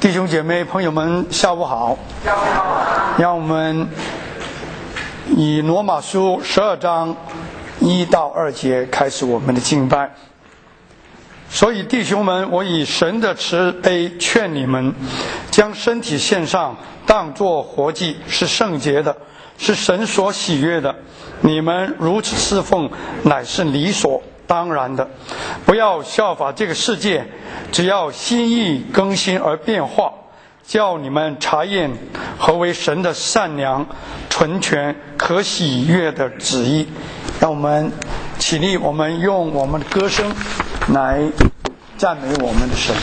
弟兄姐妹朋友们，下午好。让我们以罗马书12章1到2节开始我们的敬拜。所以弟兄们，我以神的慈悲劝你们，将身体献上，当作活祭，是圣洁的，是神所喜悦的。你们如此侍奉，乃是理所当然的。不要效法这个世界，只要心意更新而变化，叫你们查验何为神的善良、纯全、可喜悦的旨意。让我们起立，我们用我们的歌声来赞美我们的神。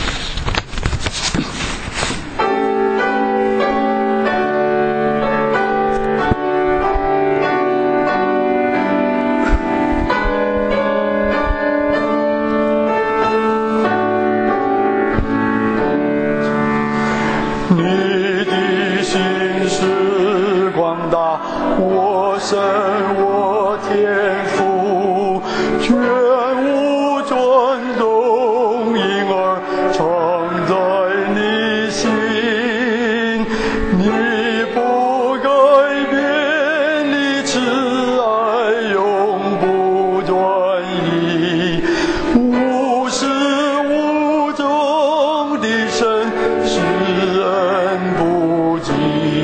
你的心是广大，我神我天父，全无转动，因而常在你心。你不改变，你慈爱永不转移，无始无终的神是不尽。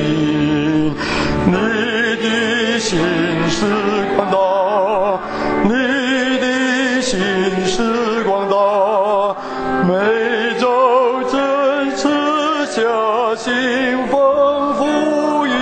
你的心是广大，你的心是广大，每周真吃下心丰富预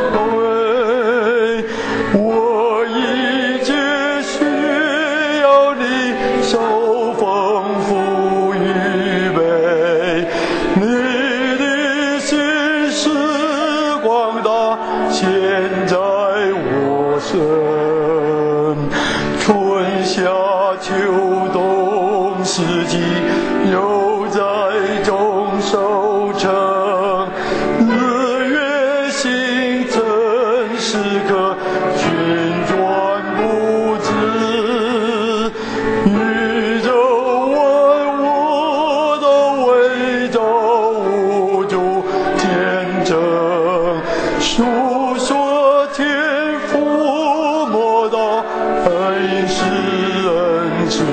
备，我一切需要你手丰富预备。你的心是广大，现在我身，春夏秋冬四季又在中收成，日月星辰时刻旋转不止，宇宙万物都围着无主见证，述说天父莫大恩师恩慈。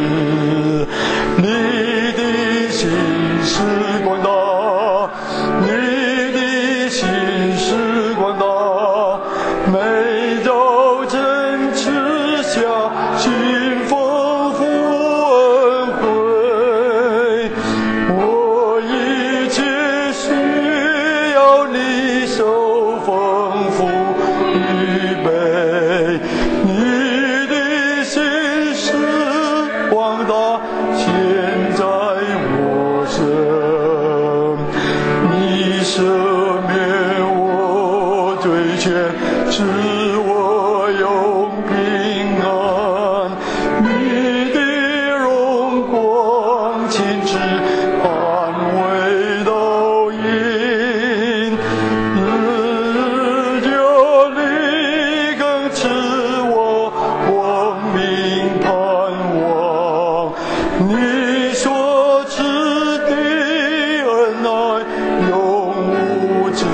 你的心是广大，你的心是广大，每周真吃下心丰富恩惠，我一切需要你手丰富预备。你的心是广大，现在我身，你赦免我罪愆，使我永平安。你的荣光亲自安慰都因，日久里更使我光明盼望。你所赐的恩爱永无止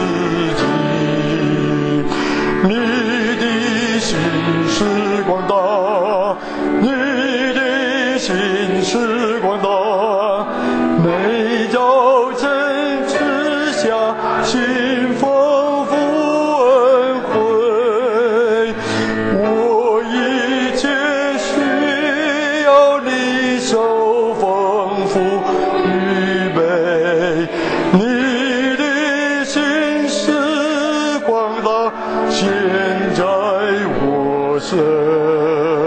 境。你的心是广大，你的心是广大，每朝真吃下心丰富恩惠，我一切需要你手丰富预备。你的心是广大，现在我身。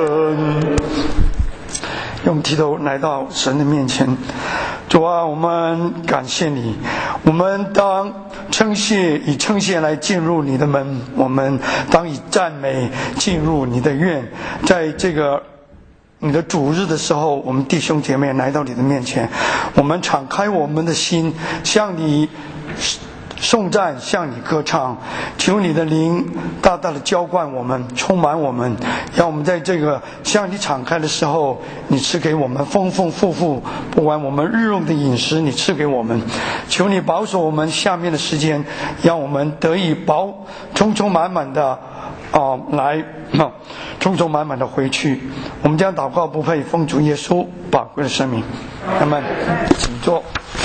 用我们低头来到神的面前，主啊，我们感谢你，我们当以称谢来进入你的门，我们当以赞美进入你的院。在这个你的主日的时候，我们弟兄姐妹来到你的面前，我们敞开我们的心，向你颂赞向你歌唱，求你的灵大大的浇灌我们，充满我们，让我们在这个向你敞开的时候，你赐给我们丰丰富富，不管我们日用的饮食，你赐给我们。求你保守我们下面的时间，让我们得以充充满满的充充满满的回去。我们将祷告不配，奉主耶稣宝贵的生命。阿们。请坐。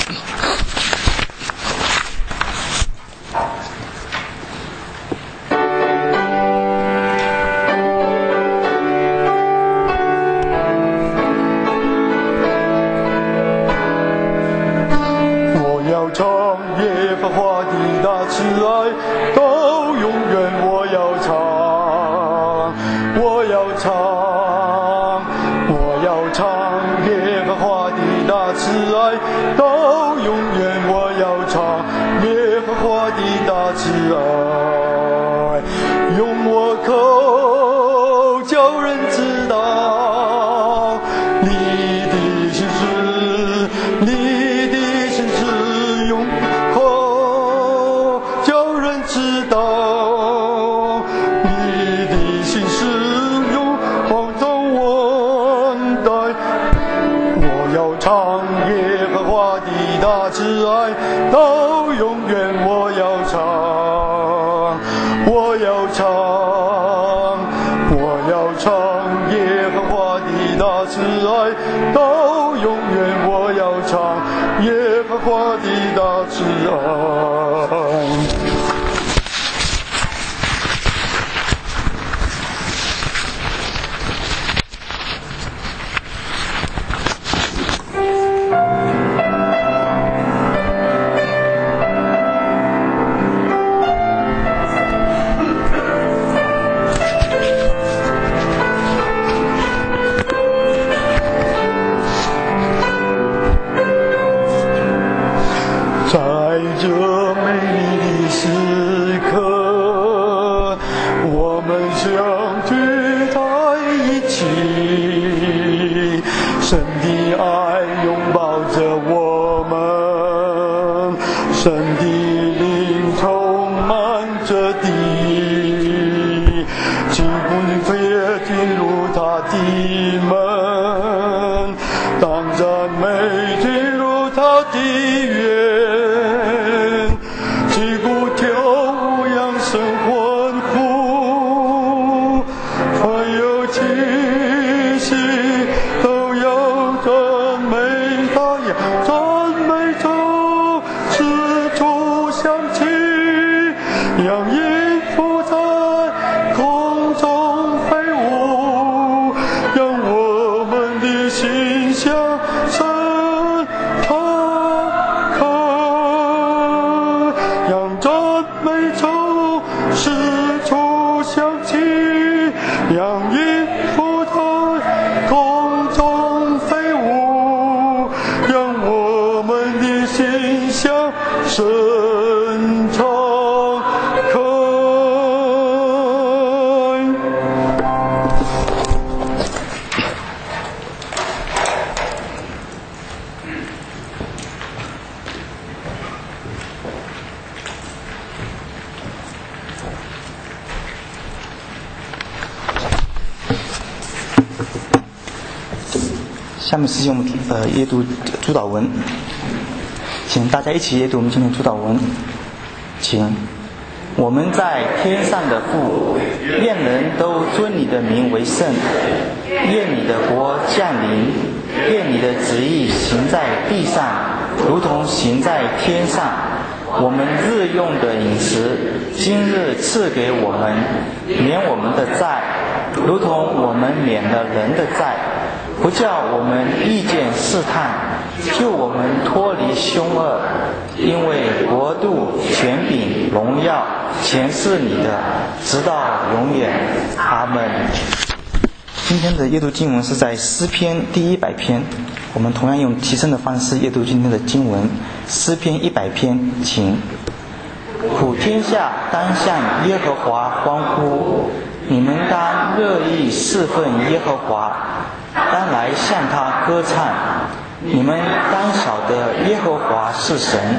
下面是我们阅读主祷文，请大家一起阅读我们今天主祷文。请我们在天上的父，愿人都尊你的名为圣，愿你的国降临，愿你的旨意行在地上，如同行在天上。我们日用的饮食，今日赐给我们，免我们的债，如同我们免了人的债，不叫我们遇见试探，救我们脱离凶恶。因为国度、权柄、荣耀全是你的，直到永远。阿们。今天的阅读经文是在诗篇第100篇，我们同样用提升的方式阅读今天的经文。诗篇100篇，请。普天下当向耶和华欢呼，你们当乐意侍奉耶和华，当来向他歌唱。你们当晓得耶和华是神，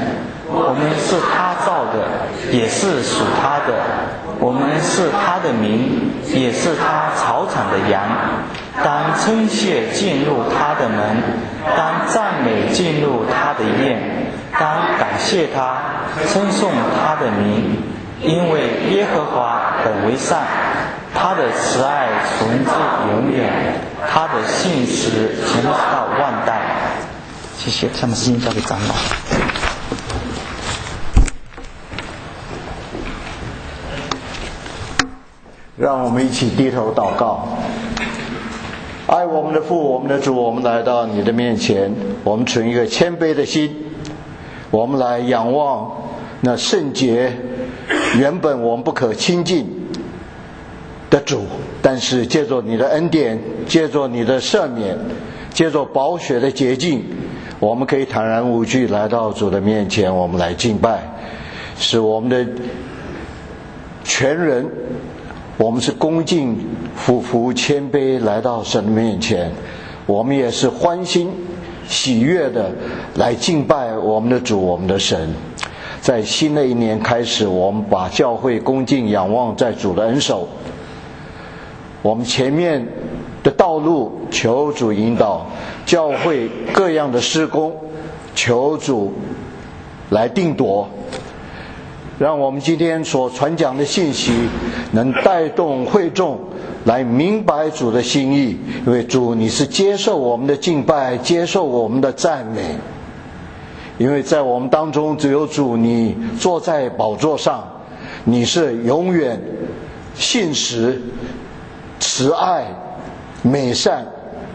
我们是他造的，也是属他的。我们是他的民，也是他草场的羊。当称谢进入他的门，当赞美进入他的宴，当感谢他，称颂他的名，因为耶和华本为善，他的慈爱存至永远，他的信实存到万代。谢谢，下面时间交给长老。 让我们一起低头祷告。爱我们的父，我们的主，我们来到你的面前，我们存一个谦卑的心，我们来仰望那圣洁原本我们不可亲近的主，但是借着你的恩典，借着你的赦免，借着宝血的洁净，我们可以坦然无惧来到主的面前，我们来敬拜，使我们的全人，我们是恭敬俯伏谦卑来到神的面前，我们也是欢欣喜悦的来敬拜我们的主，我们的神。在新的一年开始，我们把教会恭敬仰望在主的恩手，我们前面的道路求主引导，教会各样的事工求主来定夺，让我们今天所传讲的信息能带动会众来明白主的心意，因为主你是接受我们的敬拜，接受我们的赞美，因为在我们当中只有主你坐在宝座上，你是永远信实慈爱美善，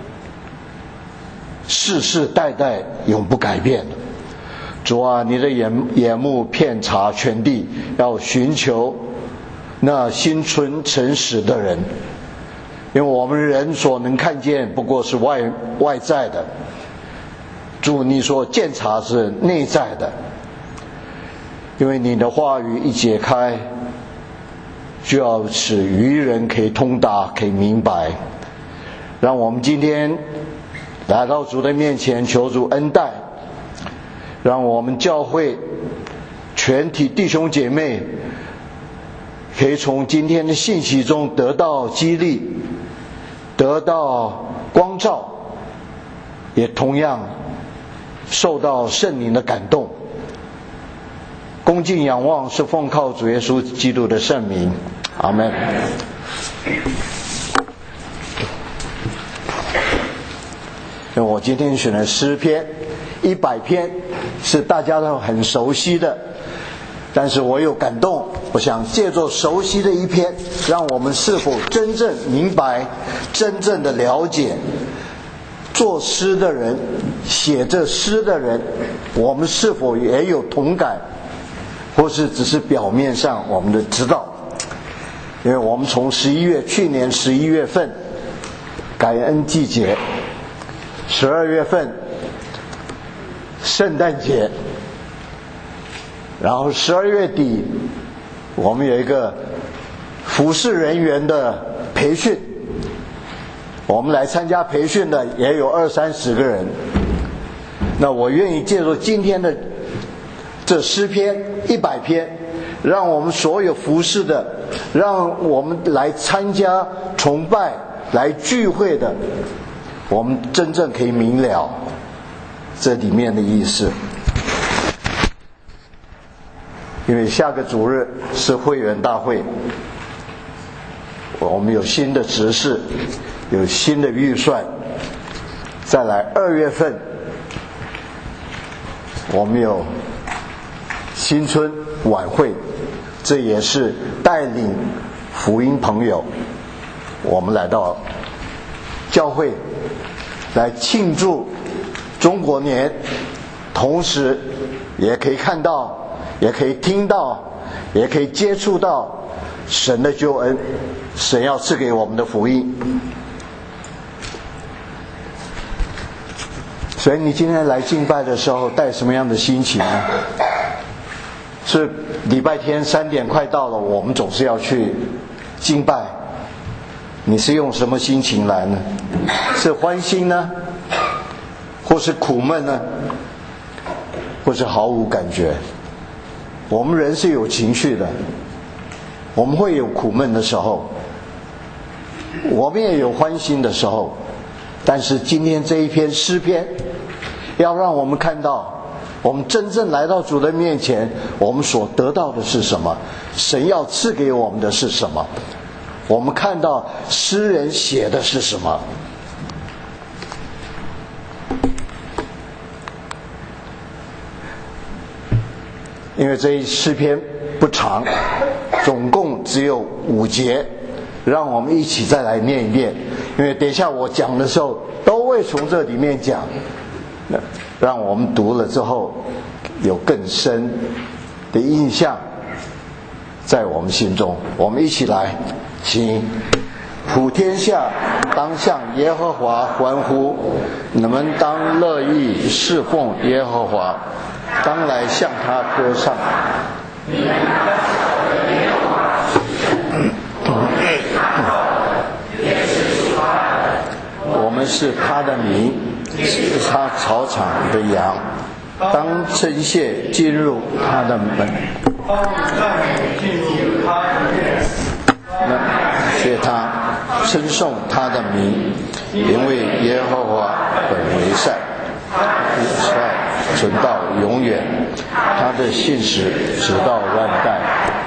世世代代永不改变的。主啊，你的眼目遍察全地，要寻求那心存诚实的人，因为我们人所能看见不过是外在的，主你所鉴察是内在的，因为你的话语一解开，就要使愚人可以通达，可以明白。让我们今天来到主的面前，求主恩待，让我们教会全体弟兄姐妹可以从今天的信息中得到激励，得到光照，也同样受到圣灵的感动。恭敬仰望是奉靠主耶稣基督的圣名，阿们。我今天选了诗篇100篇，是大家都很熟悉的，但是我有感动，我想借着熟悉的一篇，让我们是否真正明白，真正的了解作诗的人，写这诗的人，我们是否也有同感，或是只是表面上我们的知道。因为我们从去年11月份感恩季节，12月份圣诞节，然后12月底我们有一个服事人员的培训，我们来参加培训的也有20-30个人。那我愿意借助今天的这诗篇100篇，让我们所有服事的，让我们来参加崇拜来聚会的，我们真正可以明了这里面的意思。因为下个主日是会员大会，我们有新的执事，有新的预算，再来2月份我们有新春晚会，这也是带领福音朋友我们来到教会来庆祝中国年，同时也可以看到，也可以听到，也可以接触到神的救恩，神要赐给我们的福音。所以你今天来敬拜的时候带什么样的心情呢？是礼拜天3点快到了，我们总是要去敬拜，你是用什么心情来呢？是欢欣呢，或是苦闷呢，或是毫无感觉？ 我们人是有情绪的，我们会有苦闷的时候，我们也有欢欣的时候。但是今天这一篇诗篇，要让我们看到，我们真正来到主的面前，我们所得到的是什么？神要赐给我们的是什么？我们看到诗人写的是什么？因为这一诗篇不长，总共只有5节，让我们一起再来念一遍。因为等一下我讲的时候都会从这里面讲，让我们读了之后有更深的印象在我们心中。我们一起来，请普天下当向耶和华欢呼，你们当乐意侍奉耶和华，当来向他歌唱。我们是他的民，是他草场的羊，当称谢进入他的门，谢他，称颂他的名，因为耶和华本为善，存到永远，他的信实直到万代。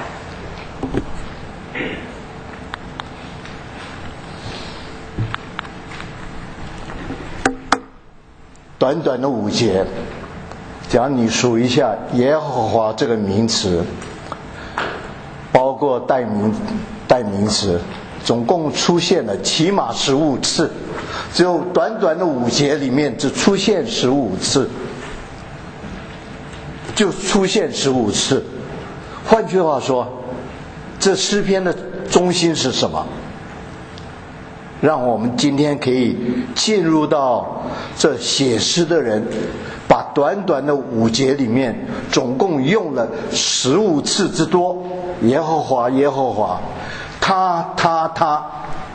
短短的5节，假如你数一下耶和华这个名词，包括代名词，总共出现了起码15次，只有短短的5节里面只出现15次，就出现15次。换句话说，这诗篇的中心是什么？让我们今天可以进入到这写诗的人，把短短的5节里面总共用了15次之多，耶和华耶和华，他。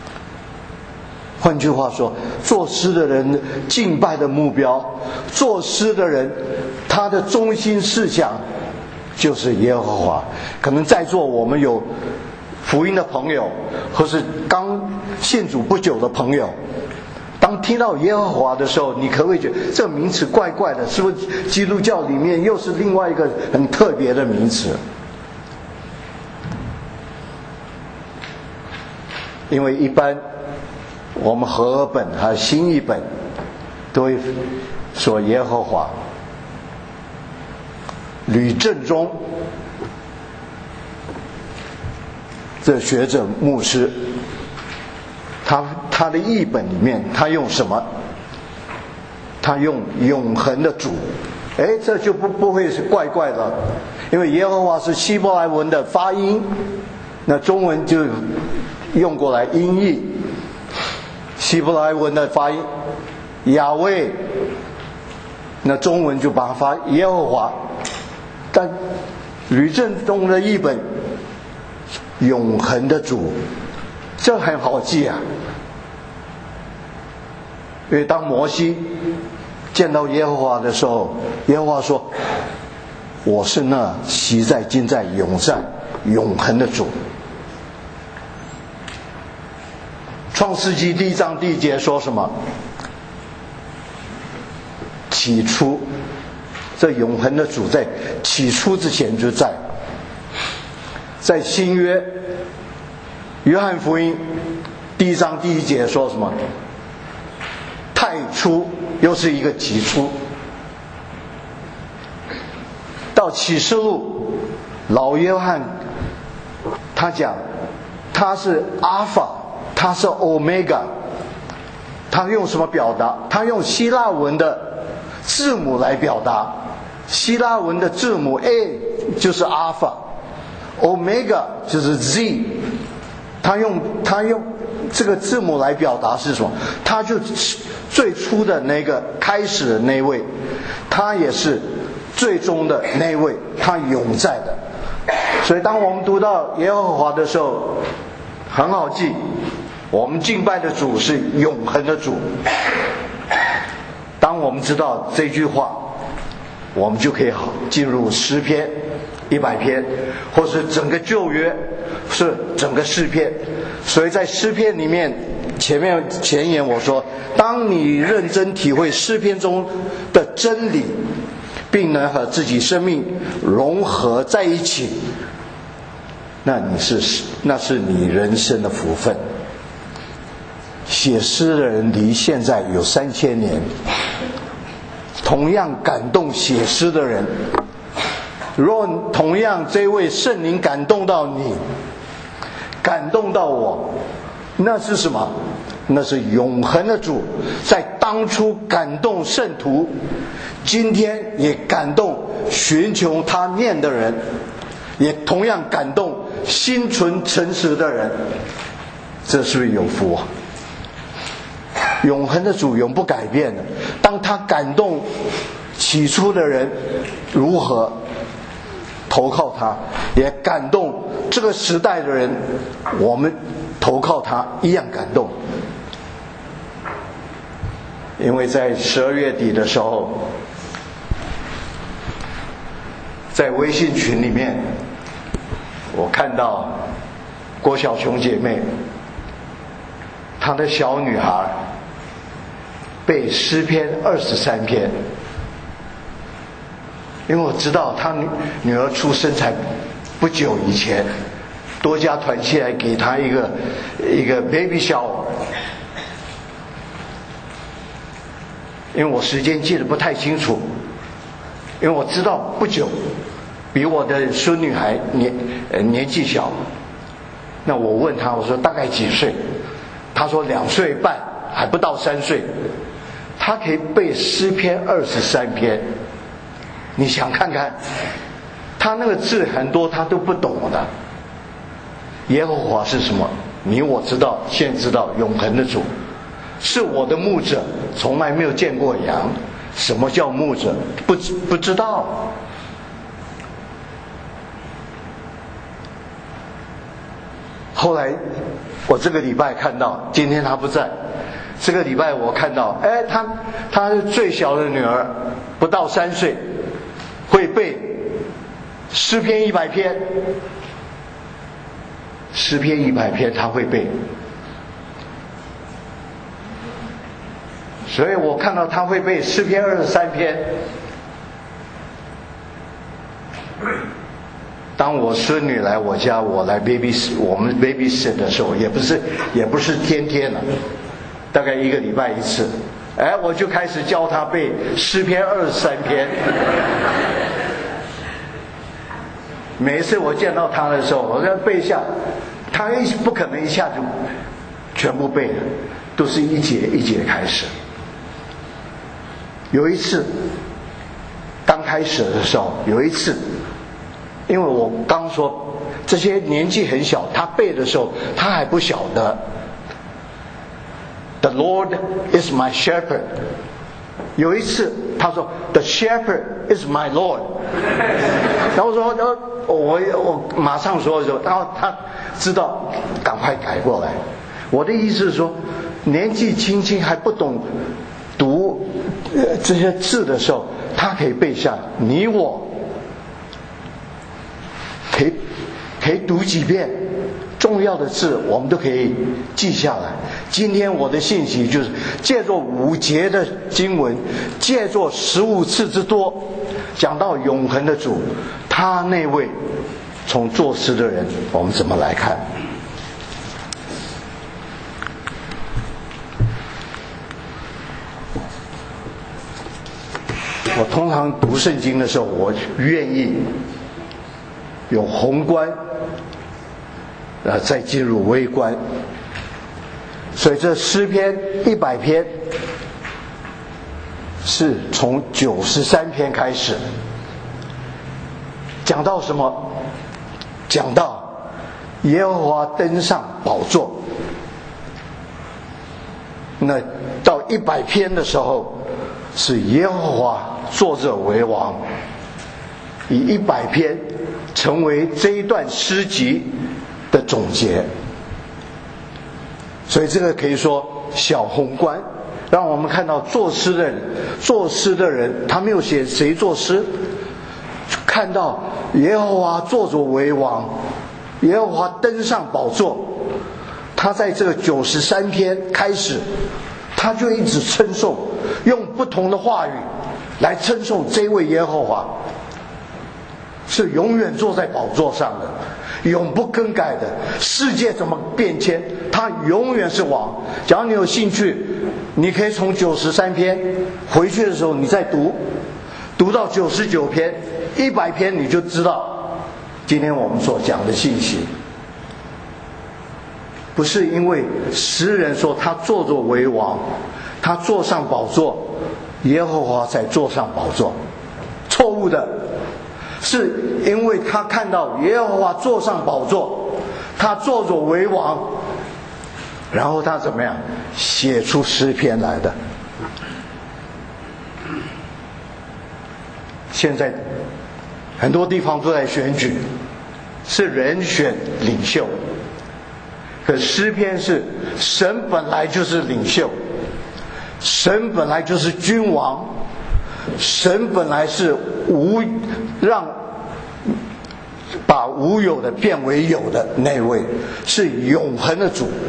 换句话说，作诗的人敬拜的目标，作诗的人他的中心思想就是耶和华。可能在座我们有福音的朋友，或是刚信主不久的朋友，当听到耶和华的时候，你可不可以觉得这个名词怪怪的？是不是基督教里面又是另外一个很特别的名词？因为一般我们和合本还有新译本都会说耶和华。吕正中这学者牧师，他的译本里面他用什么？他用永恒的主。这就不会是怪怪的，因为耶和华是希伯来文的发音，那中文就用过来音译。希伯来文的发音雅威，那中文就把它发耶和华。但吕正中的译本永恒的主，这很好记啊。因为当摩西见到耶和华的时候，耶和华说：“我是那昔在、今在、永在、永恒的主。”创世纪1章1节说什么？起初，这永恒的主在起初之前就在。在新约约翰福音1章1节说什么？太初，又是一个起初。到启示录，老约翰他讲他是阿法，他是欧米伽。他用什么表达？他用希腊文的字母来表达。希腊文的字母 A 就是阿法， Omega 就是 Z。 他用这个字母来表达是什么？他就最初的那个开始的那位，他也是最终的那位，他永在的。所以当我们读到耶和华的时候，很好记，我们敬拜的主是永恒的主。当我们知道这句话，我们就可以好进入诗篇， 100篇，或是整个旧约，是整个诗篇。所以在诗篇里面，前言我说，当你认真体会诗篇中的真理，并能和自己生命融合在一起，那是你人生的福分。写诗的人离现在有3000年，同样感动写诗的人，若同样这位圣灵感动到你，感动到我，那是什么？那是永恒的主在当初感动圣徒，今天也感动寻求他面的人，也同样感动心存诚实的人。这是不是有福啊？永恒的主永不改变的，当他感动起初的人如何投靠他，也感动这个时代的人，我们投靠他一样感动。因为在12月底的时候，在微信群里面，我看到郭小琼姐妹，她的小女孩背诗篇23篇。因为我知道她女儿出生才不久以前，多家团契来给她一个 baby shower。因为我时间记得不太清楚，因为我知道不久，比我的孙女还年纪小。那我问她，我说大概几岁？她说2岁半，还不到3岁。她可以背诗篇23篇，你想看看，她那个字很多她都不懂的。耶和华是什么？你我知道，现知道，永恒的主。是我的牧者，从来没有见过羊。什么叫牧者？不知道。后来我这个礼拜看到，今天他不在，这个礼拜我看到，他最小的女儿不到3岁，会背诗篇100篇，诗篇100篇他会背。所以我看到他会背诗篇23篇。当我孙女来我家，我们 baby sit 的时候，也不是天天了，大概1个礼拜1次。我就开始教他背诗篇23篇。每一次我见到他的时候，我要背一下，他不可能一下就全部背了，都是一节一节开始。有一次刚开始的时候，因为我刚说这些年纪很小，他背的时候他还不晓得 The Lord is my shepherd。 有一次他说 The shepherd is my Lord。 然后我马上说，然后他知道赶快改过来。我的意思是说，年纪轻轻还不懂读这些字的时候，他可以背下。你我可以读几遍，重要的字我们都可以记下来。今天我的信息就是借着5节的经文，借着15次之多，讲到永恒的主，他那位从作诗的人，我们怎么来看？我通常读圣经的时候，我愿意有宏观，再进入微观。所以这诗篇100篇是从93篇开始，讲到什么？讲到耶和华登上宝座。那到100篇的时候，是耶和华坐着为王，以100篇成为这一段诗集的总结。所以这个可以说小宏观，让我们看到作诗的人，他没有写谁作诗，看到耶和华坐着为王，耶和华登上宝座。他在这个93篇开始，他就一直称颂，用不同的话语来称颂这位耶和华，是永远坐在宝座上的，永不更改的。世界怎么变迁，他永远是王。假如你有兴趣，你可以从93篇回去的时候你再读到99篇100篇，你就知道今天我们所讲的信息。不是因为诗人说他坐着为王，他坐上宝座，耶和华才坐上宝座，错误的。是因为他看到耶和华坐上宝座，他坐着为王，然后他怎么样写出诗篇来的。现在很多地方都在选举，是人选领袖，可诗篇是神本来就是领袖，神本来就是君王，神本来是把无有的变为有的那位，是永恒的主。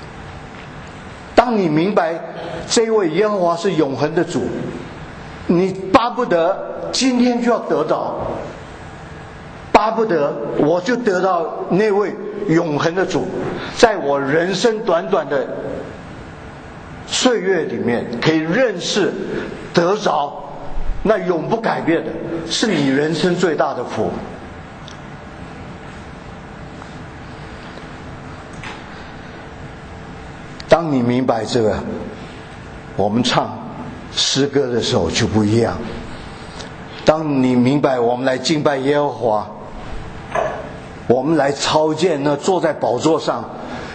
当你明白这位耶和华是永恒的主，你巴不得今天就要得到，巴不得我就得到那位永恒的主，在我人生短短的岁月里面可以认识得着那永不改变的，是你人生最大的福。当你明白这个，我们唱诗歌的时候就不一样。当你明白我们来敬拜耶和华，我们来朝见那坐在宝座上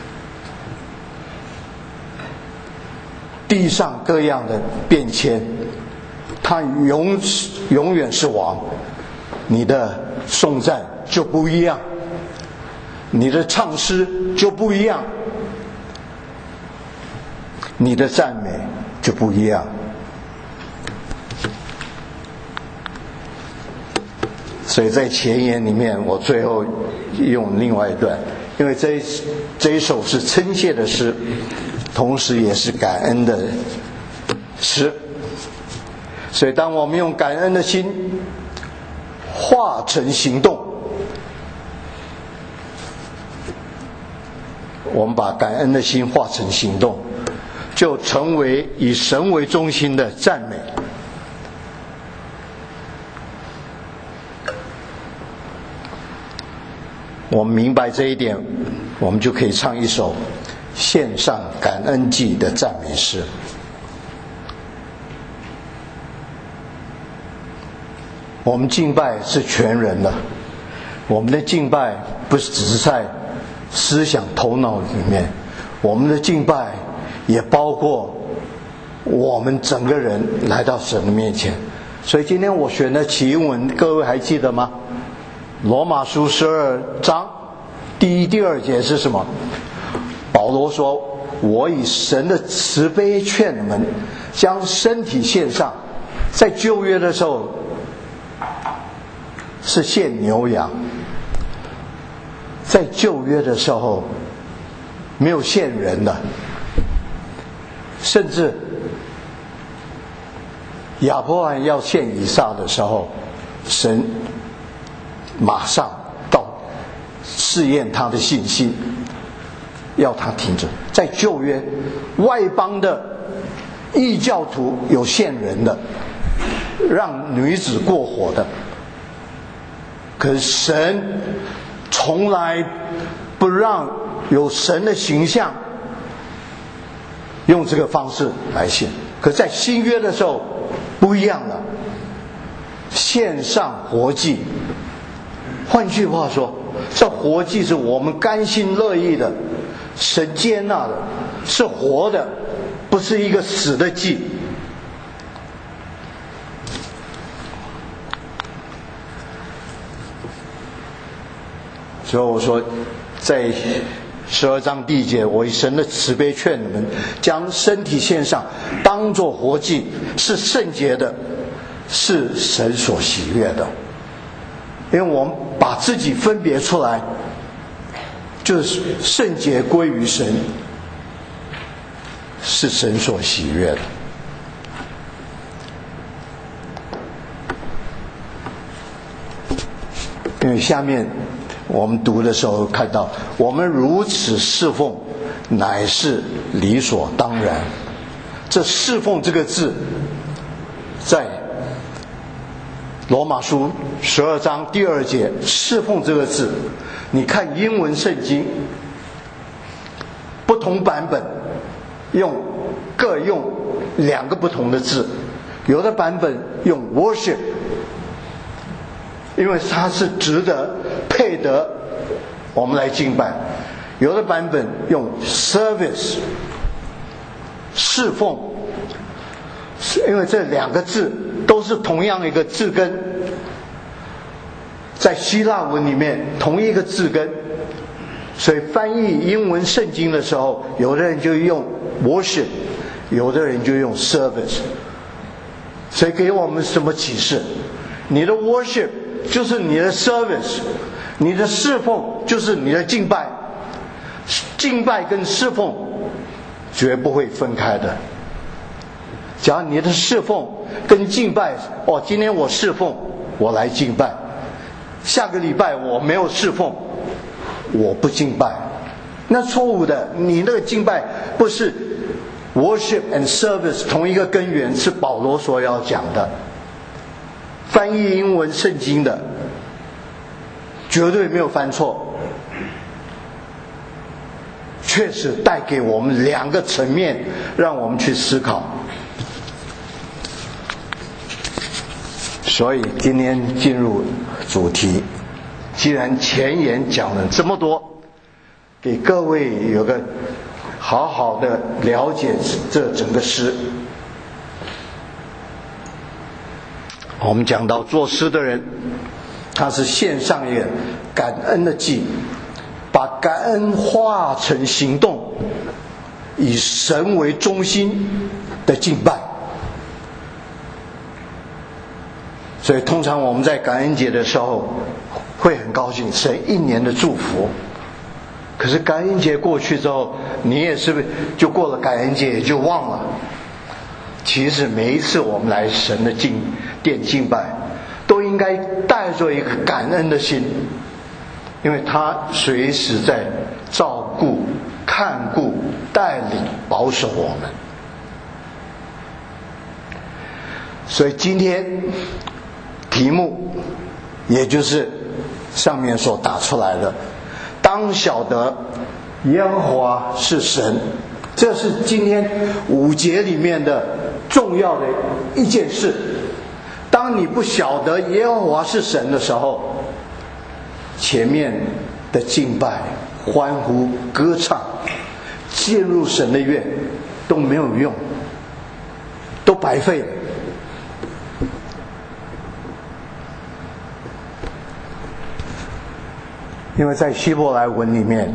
地上各样的变迁，他永远是王，你的颂赞就不一样，你的唱诗就不一样，你的赞美就不一样。所以在前言里面，我最后用另外一段，因为这一首是称谢的诗，同时也是感恩的诗。所以当我们用感恩的心化成行动，我们把感恩的心化成行动，就成为以神为中心的赞美。我们明白这一点，我们就可以唱一首献上感恩祭的赞美诗。我们敬拜是全人的，我们的敬拜不是只是在思想头脑里面，我们的敬拜也包括我们整个人来到神的面前。所以今天我选的起因文，各位还记得吗？罗马书12章第1、第2节是什么？保罗说，我以神的慈悲劝你们，将身体献上。在旧约的时候是献牛羊，在旧约的时候没有献人的，甚至亚伯兰要献以撒的时候，神马上到试验他的信心，要他停止。在旧约，外邦的异教徒有献人的，让女子过火的，可是神从来不让有神的形象用这个方式来献。可在新约的时候不一样了，献上活祭。换句话说，这活祭是我们甘心乐意的，神接纳的，是活的，不是一个死的祭。所以我说，在12章第1节，我以神的慈悲劝你们，将身体献上，当作活祭，是圣洁的，是神所喜悦的。 因为我们把自己分别出来，就是圣洁归于神，是神所喜悦的。因为下面我们读的时候看到，我们如此侍奉，乃是理所当然。这侍奉这个字，在罗马书12章第2节，侍奉这个字，你看英文圣经不同版本各用2个不同的字，有的版本用 worship， 因为它是值得配得我们来敬拜，有的版本用 service， 侍奉，因为这2个字都是同样一个字根，在希腊文里面同一个字根，所以翻译英文圣经的时候，有的人就用 worship， 有的人就用 service。 所以给我们什么启示？你的 worship 就是你的 service， 你的侍奉就是你的敬拜，敬拜跟侍奉绝不会分开的。假如你的侍奉跟敬拜，今天我侍奉，我来敬拜，下个礼拜我没有侍奉，我不敬拜，那错误的。你那个敬拜不是 worship and service 同一个根源，是保罗所要讲的。翻译英文圣经的绝对没有犯错，确实带给我们2个层面，让我们去思考。所以今天进入主题，既然前言讲了这么多，给各位有个好好的了解这整个诗。我们讲到作诗的人，他是献上一个感恩的祭，把感恩化成行动，以神为中心的敬拜。所以通常我们在感恩节的时候会很高兴，神1年的祝福。可是感恩节过去之后，你也是不是就过了感恩节也就忘了？其实每一次我们来神的殿敬拜，都应该带着一个感恩的心，因为他随时在照顾、看顾、带领、保守我们。所以今天题目也就是上面所打出来的，当晓得耶和华是神，这是今天5节里面的重要的一件事。当你不晓得耶和华是神的时候，前面的敬拜、欢呼、歌唱、进入神的院都没有用，都白费了。因为在希伯来文里面，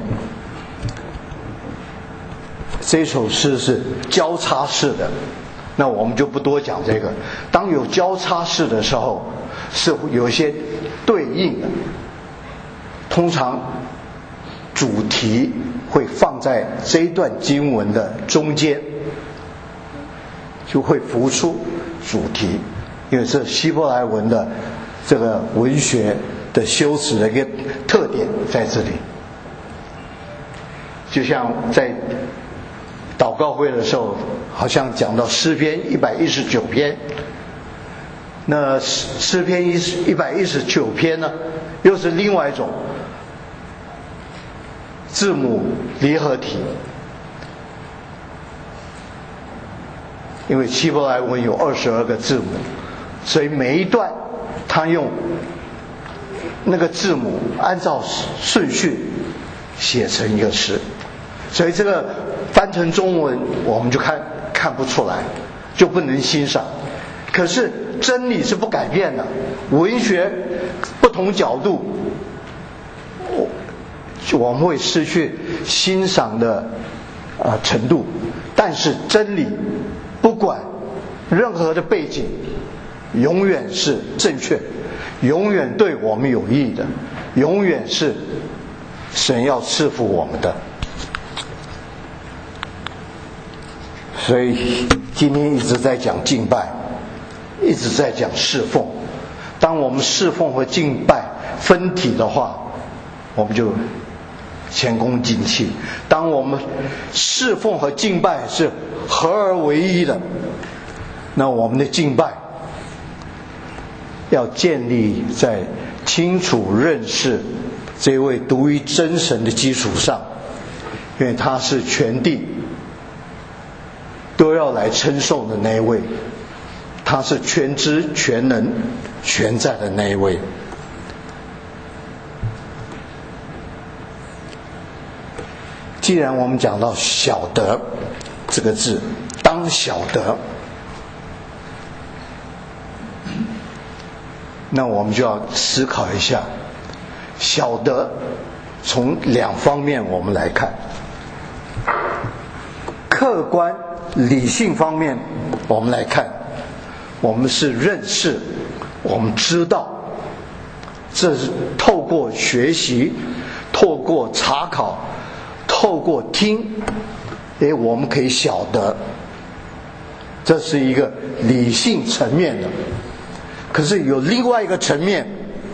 这首诗是交叉式的，那我们就不多讲这个。当有交叉式的时候，是有一些对应的，通常主题会放在这一段经文的中间，就会浮出主题。因为这希伯来文的这个文学的修辞的一个特点在这里。就像在祷告会的时候，好像讲到诗篇119篇，那诗篇119篇呢，又是另外一种字母离合体。因为希伯来文有22个字母，所以每一段它用那个字母按照顺序写成一个诗，所以这个翻成中文我们就看不出来，就不能欣赏。可是真理是不改变的，文学不同角度，我们会失去欣赏的程度，但是真理不管任何的背景永远是正确， 永远对我们有益的，永远是神要赐福我们的。所以今天一直在讲敬拜，一直在讲侍奉。当我们侍奉和敬拜分体的话，我们就前功尽弃。当我们侍奉和敬拜是合而为一的，那我们的敬拜要建立在清楚认识这位独一真神的基础上，因为他是全地都要来称颂的那一位，他是全知全能全在的那一位。既然我们讲到晓得这个字，当晓得，那我们就要思考一下，晓得从两方面我们来看。客观理性方面我们来看，我们是认识，我们知道，这是透过学习，透过查考，透过听，我们可以晓得，这是一个理性层面的。可是有另外一个层面，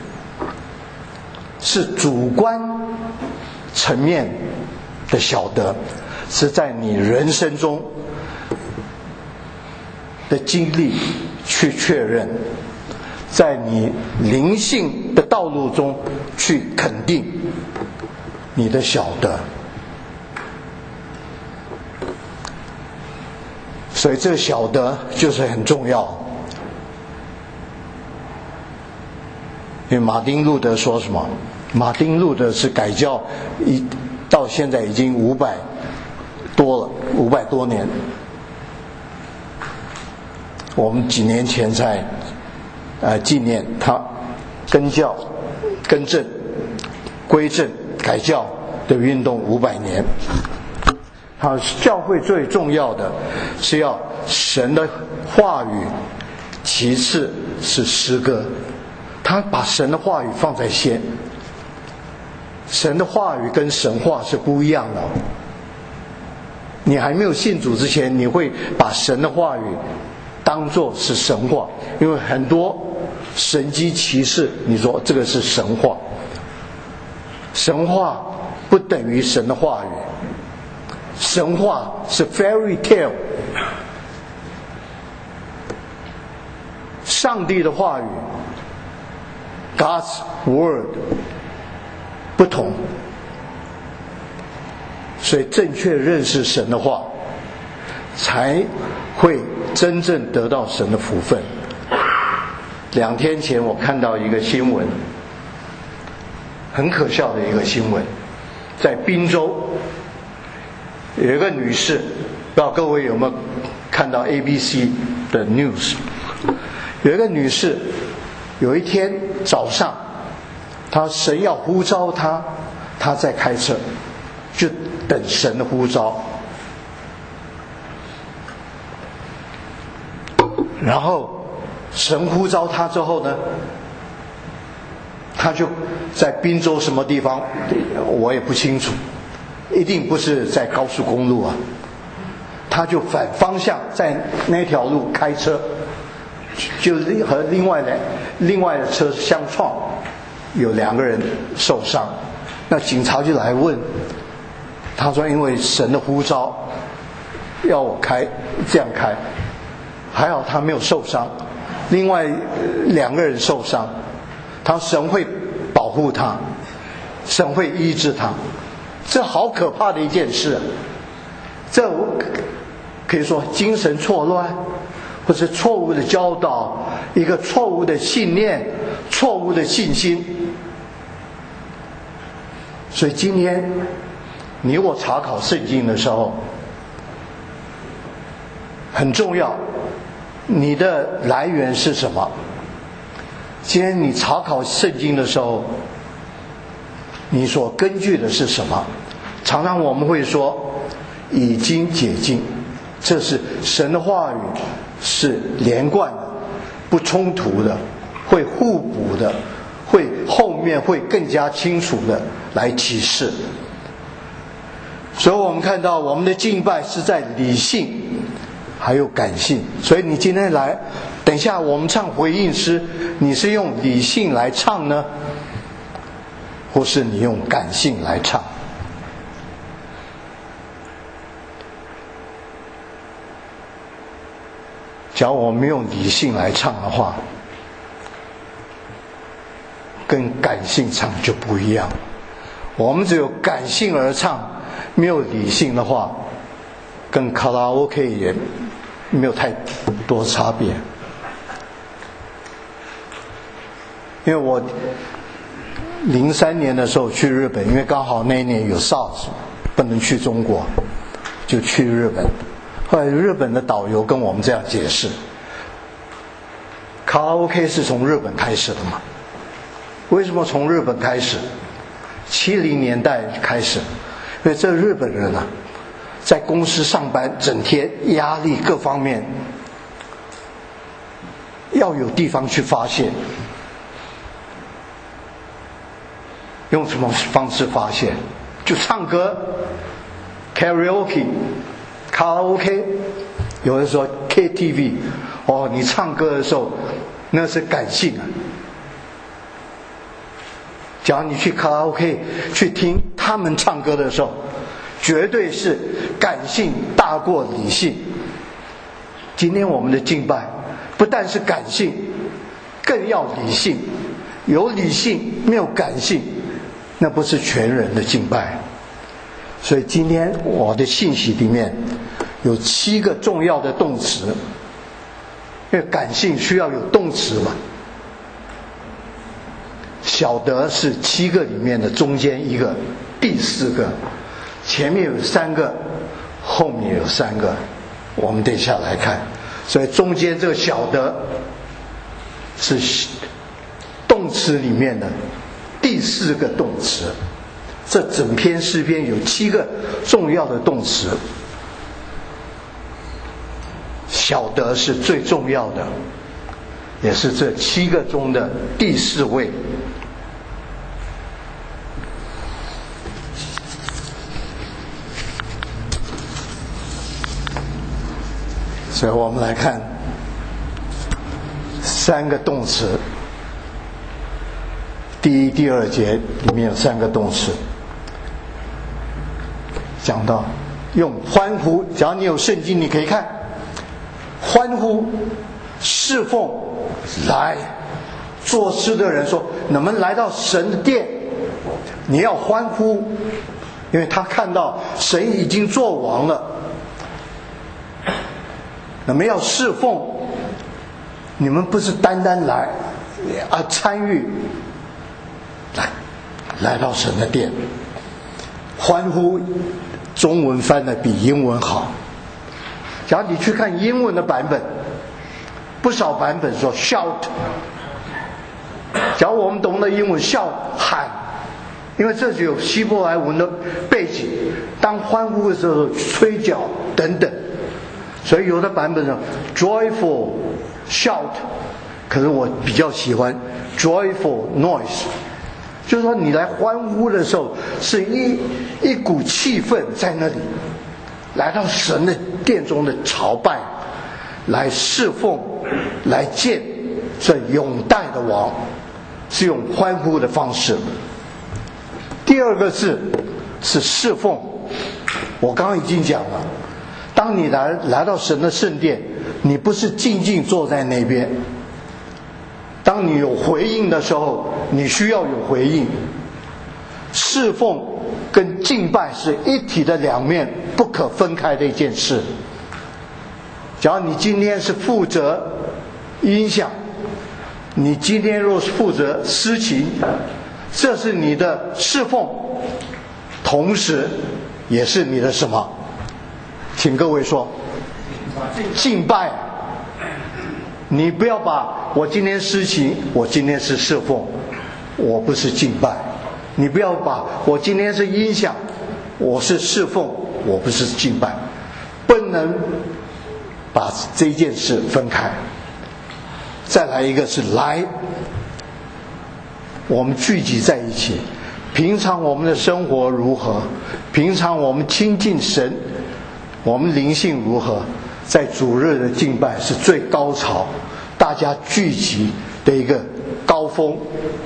是主观层面的晓得，是在你人生中的经历去确认，在你灵性的道路中去肯定你的晓得。所以这个晓得就是很重要。因为马丁路德说什么？马丁路德是改教到现在已经500多年。我们几年前才纪念他更正、归正、改教的运动500年。好，教会最重要的是要神的话语，其次是诗歌。他把神的话语放在先。神的话语跟神话是不一样的。你还没有信主之前，你会把神的话语当作是神话，因为很多神迹奇事，你说这个是神话。神话不等于神的话语，神话是 fairy tale。上帝的话语 God's word 不同，所以正确认识神的话，才会真正得到神的福分。2天前我看到一个新闻，很可笑的一个新闻，在宾州有一个女士，不知道各位有没有看到 ABC 的 news， 有一个女士有一天早上，她神要呼召她在开车，就等神的呼召。然后神呼召她之后呢，她就在宾州什么地方我也不清楚，一定不是在高速公路啊。她就反方向在那条路开车，就和另外的车相撞，有2个人受伤。那警察就来问，他说因为神的呼召要我这样开，还好他没有受伤，另外2个人受伤，他神会保护他，神会医治他。这好可怕的一件事，这可以说精神错乱，或是错误的教导，一个错误的信念，错误的信心。所以今天你我查考圣经的时候很重要，你的来源是什么？今天你查考圣经的时候，你所根据的是什么？常常我们会说以经解经，这是神的话语是连贯的，不冲突的， 会互补的，会后面会更加清楚的来启示。所以我们看到我们的敬拜是在理性还有感性。所以你今天来，等一下我们唱回应诗，你是用理性来唱呢，或是你用感性来唱？假如我们用理性来唱的话，跟感性唱就不一样。我们只有感性而唱，没有理性的话，跟卡拉 OK 也没有太多差别。因为我03年的时候去日本，因为刚好那一年有 SARS， 不能去中国，就去日本。后来日本的导游跟我们这样解释，卡拉 OK 是从日本开始的嘛？为什么从日本开始？70年代开始，因为这日本人啊，在公司上班，整天压力各方面，要有地方去发泄。用什么方式发泄？就唱歌 ，karaoke。卡拉 OK， 有人说 KTV， 哦，你唱歌的时候那是感性啊。假如你去卡拉 OK 去听他们唱歌的时候，绝对是感性大过理性。今天我们的敬拜不但是感性，更要理性。有理性没有感性，那不是全人的敬拜。所以今天我的信息里面有7个重要的动词，因为感性需要有动词嘛。晓得是7个里面的中间一个，第4个，前面有3个，后面有3个，我们等一下来看。所以中间这个晓得是动词里面的第4个动词。这整篇诗篇有7个重要的动词，晓得是最重要的，也是这7个中的第4位。所以我们来看3个动词，第1、第2节里面有3个动词。讲到用欢呼，只要你有圣经你可以看，欢呼侍奉来。作诗的人说，你们来到神的殿，你要欢呼，因为他看到神已经作王了。你们要侍奉，你们不是单单来参与，来到神的殿。欢呼中文翻的比英文好。假如你去看英文的版本，不少版本说 shout。假如我们懂得英文，shout 喊，因为这就有希伯来文的背景，当欢呼的时候吹角等等，所以有的版本说 joyful shout， 可是我比较喜欢 joyful noise。就是说你来欢呼的时候，是一股气氛在那里，来到神的殿中的朝拜，来侍奉，来见这永代的王，是用欢呼的方式。第2个字是侍奉，我刚刚已经讲了，当你来到神的圣殿，你不是静静坐在那边，当你有回应的时候，你需要有回应。侍奉跟敬拜是一体的两面，不可分开的一件事。假如你今天是负责音响，你今天若是负责司琴，这是你的侍奉，同时也是你的什么？请各位说，敬拜。你不要把我今天司琴，我今天是侍奉，我不是敬拜。你不要把我今天是音响，我是侍奉，我不是敬拜。不能把这件事分开。 再来一个是来，我们聚集在一起。平常我们的生活如何？平常我们亲近神，我们灵性如何？在主日的敬拜是最高潮，大家聚集的一个高峰。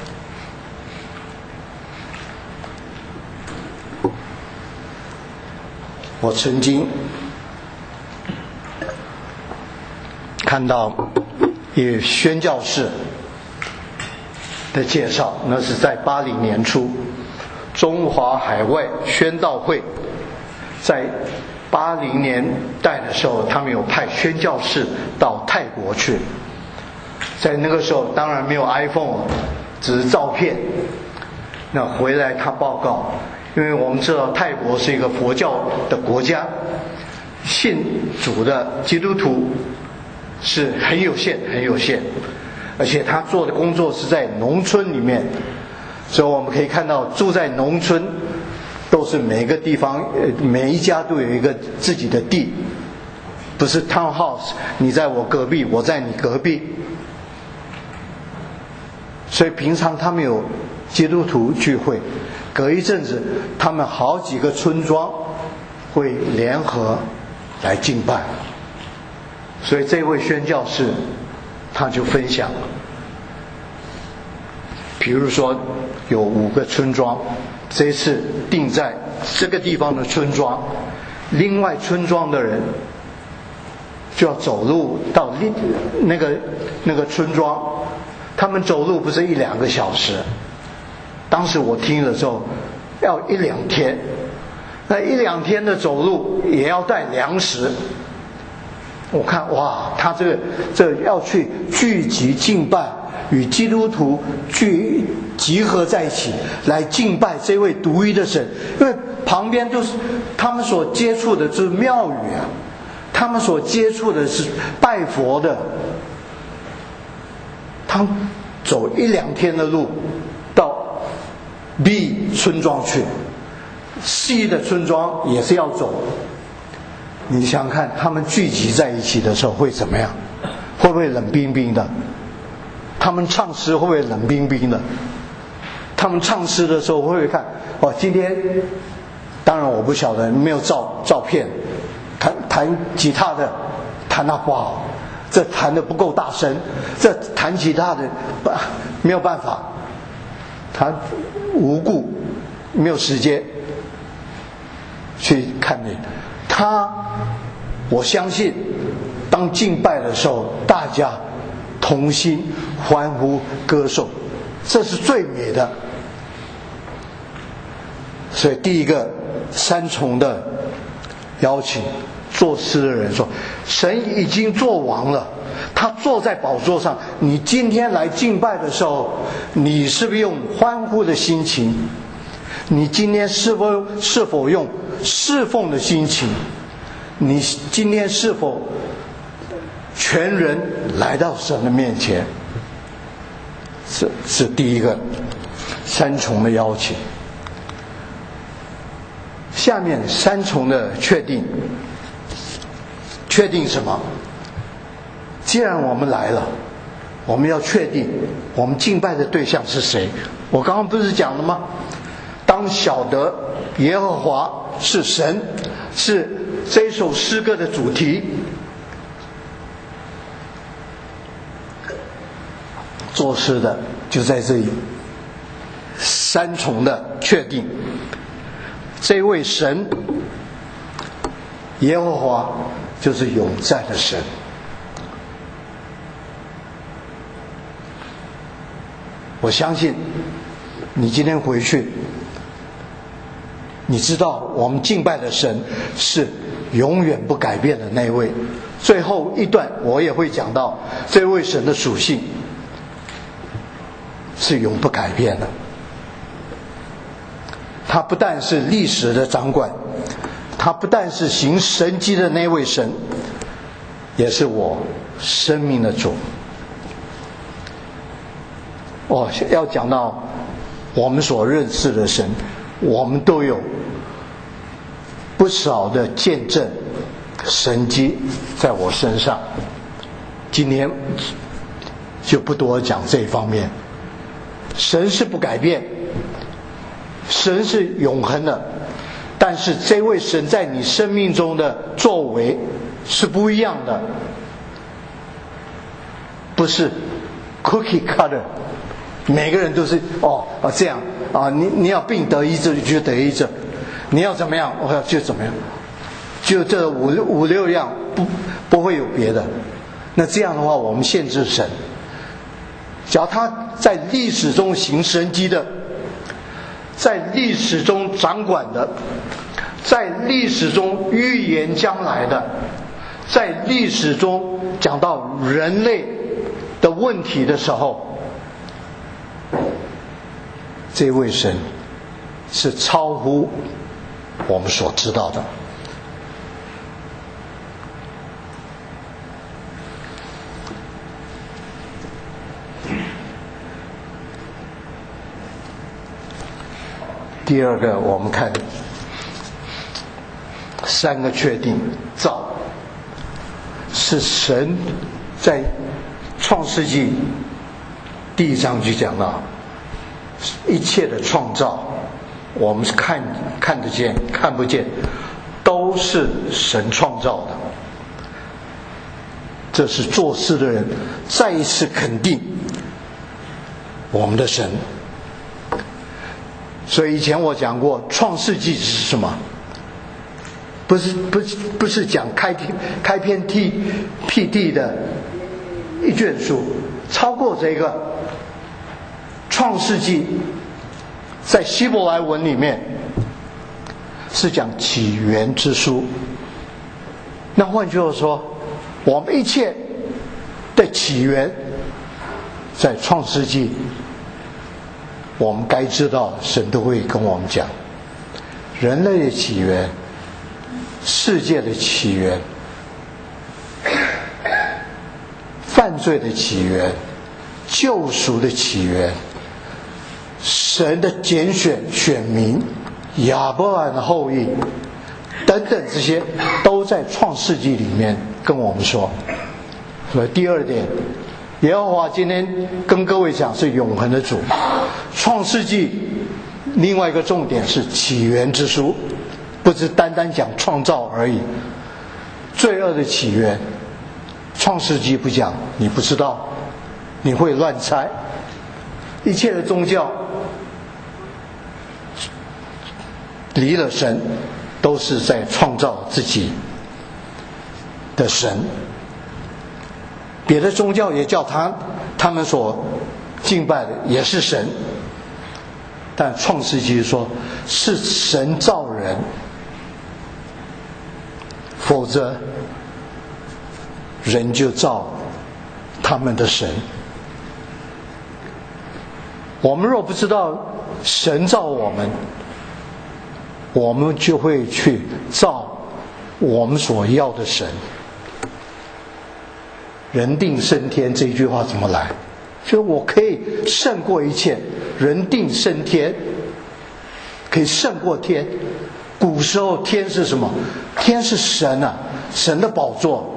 我曾经看到一个宣教士的介绍，那是在80年初，中华海外宣道会在80年代的时候，他们有派宣教士到泰国去。在那个时候当然没有 iPhone， 只是照片。那回来他报告，因为我们知道泰国是一个佛教的国家，信主的基督徒是很有限，而且他做的工作是在农村里面，所以我们可以看到住在农村都是每个地方每一家都有一个自己的地，不是 townhouse， 你在我隔壁，我在你隔壁。所以平常他们有基督徒聚会，隔一阵子他们好几个村庄会联合来敬拜。所以这位宣教士他就分享，比如说有5个村庄，这次定在这个地方的村庄，另外村庄的人就要走路到那个村庄，他们走路不是1-2个小时，当时我听的时候要1-2天，那1-2天的走路也要带粮食。我看哇，他这要去聚集敬拜，与基督徒集合在一起来敬拜这位独一的神，因为旁边都是他们所接触的是庙宇啊，他们所接触的是拜佛的，他们走1-2天的路到 B 村庄去， C 的村庄也是要走。你想想看，他们聚集在一起的时候会怎么样？会不会冷冰冰的？他们唱诗会不会冷冰冰的？他们唱诗的时候会不会看？哦，今天当然我不晓得，没有照片。弹吉他的弹得不好，这弹得不够大声，这弹吉他的没有办法，他无故没有时间去看你。我相信当敬拜的时候，大家同心欢呼歌颂，这是最美的。所以第一个3重的邀请，作诗的人说，神已经做王了，他坐在宝座上，你今天来敬拜的时候，你是不是用欢呼的心情？你今天是否用侍奉的心情？你今天是否全人来到神的面前？是第一个3重的邀请。下面3重的确定什么？既然我们来了，我们要确定我们敬拜的对象是谁。我刚刚不是讲了吗？当晓得耶和华是神，是这首诗歌的主题。作诗的就在这里3重的确定，这位神耶和华就是永在的神。我相信你今天回去，你知道我们敬拜的神是永远不改变的那位。最后一段我也会讲到这位神的属性是永不改变的。他不但是历史的掌管，他不但是行神迹的那位神，也是我生命的主。要讲到我们所认识的神，我们都有不少的见证神迹在我身上。今天就不多讲这一方面。神是不改变，神是永恒的，但是这位神在你生命中的作为是不一样的，不是 cookie cutter， 每个人都是这样啊，你要病得医治就得医治，你要怎么样就怎么样，就这五六样，不会有别的。那这样的话，我们限制神。只要他在历史中行神迹的，在历史中掌管的，在历史中预言将来的，在历史中讲到人类的问题的时候，这位神是超乎我们所知道的。第二个，我们看三个确定造，是神在创世纪第1章就讲到，一切的创造，我们是看得见看不见，都是神创造的。这是做事的人再一次肯定我们的神。所以以前我讲过，创世纪是什么？不是讲开篇辟地的一卷书，超过这个创世纪在希伯来文里面是讲起源之书。那换句话说，我们一切的起源在创世纪，我们该知道，神都会跟我们讲人类的起源，世界的起源，犯罪的起源，救赎的起源，神的拣选选民，亚伯兰的后裔等等，这些都在创世纪里面跟我们说。所以第二点，耶和华今天跟各位讲是永恒的主。创世纪另外一个重点是起源之书，不是单单讲创造而已。罪恶的起源，创世纪不讲，你不知道，你会乱猜。一切的宗教离了神，都是在创造自己的神。别的宗教也叫他们所敬拜的也是神，但创世纪说是神造人，否则人就造他们的神。我们若不知道神造我们，我们就会去造我们所要的神。人定胜天这一句话怎么来？就是我可以胜过一切，人定胜天，可以胜过天。古时候天是什么？天是神啊，神的宝座。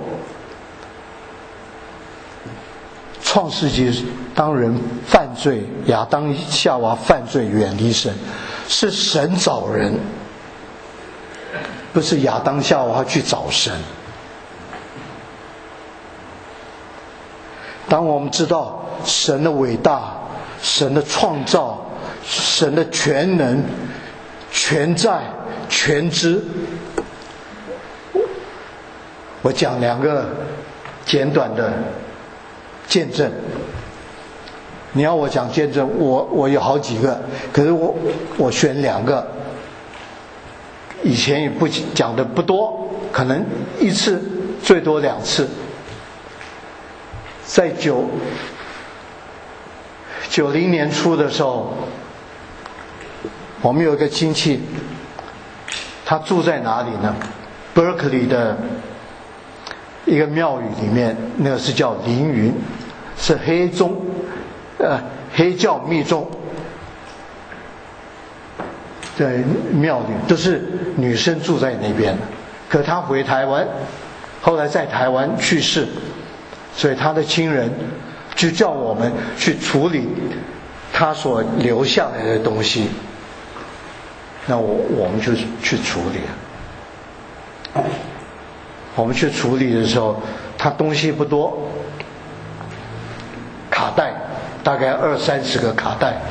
创世纪当人犯罪，亚当夏娃犯罪远离神，是神找人，不是亚当夏娃去找神。当我们知道神的伟大，神的创造，神的全能、全在、全知，我讲两个简短的见证。你要我讲见证，我有好几个，可是我选两个。以前也不讲的不多，可能一次最多2次。在90年初的时候，我们有一个亲戚，他住在哪里呢？ Berkeley 的一个庙宇里面，那个是叫凌云，是黑教密宗的庙宇，都是女生住在那边。可他回台湾，后来在台湾去世，所以他的亲人就叫我们去处理他所留下来的东西。那我们就去处理。我们去处理的时候，他东西不多，卡带大概20-30个卡带，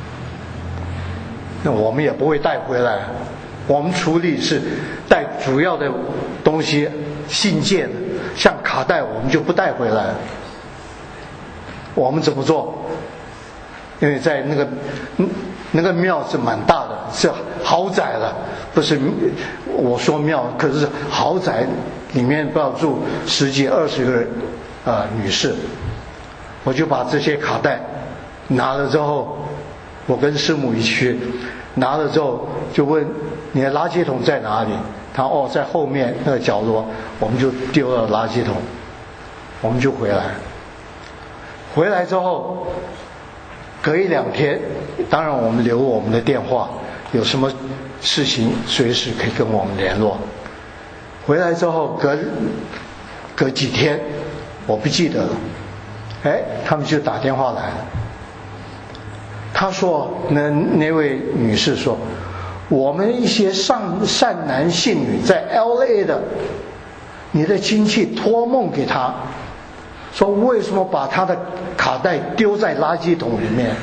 那我们也不会带回来。我们处理是带主要的东西，信件，像卡带我们就不带回来。我们怎么做？因为在那个庙是蛮大的，是豪宅了，不是我说庙，可是豪宅里面不知道住10几20个女士。我就把这些卡带拿了之后，我跟师母一起去拿了之后，就问你的垃圾桶在哪里？他在后面那个角落，我们就丢了垃圾桶，我们就回来。回来之后，隔1-2天，当然我们留我们的电话，有什么事情随时可以跟我们联络。回来之后隔几天，我不记得了，他们就打电话来了。他说那位女士说，我们一些善男信女在 LA 的，你的亲戚托梦给他，说为什么把他的卡带丢在垃圾桶里面，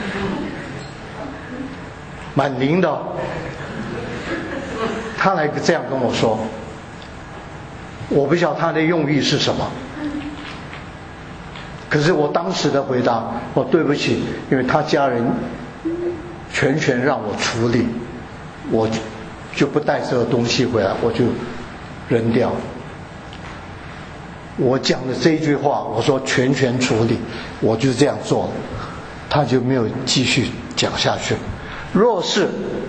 蛮灵的。他来这样跟我说，我不晓得他的用意是什么。可是我当时的回答，我对不起，因为他家人全让我处理，我就不带这个东西回来，我就扔掉。我讲的这一句话，我说全处理，我就这样做了，他就没有继续讲下去。若是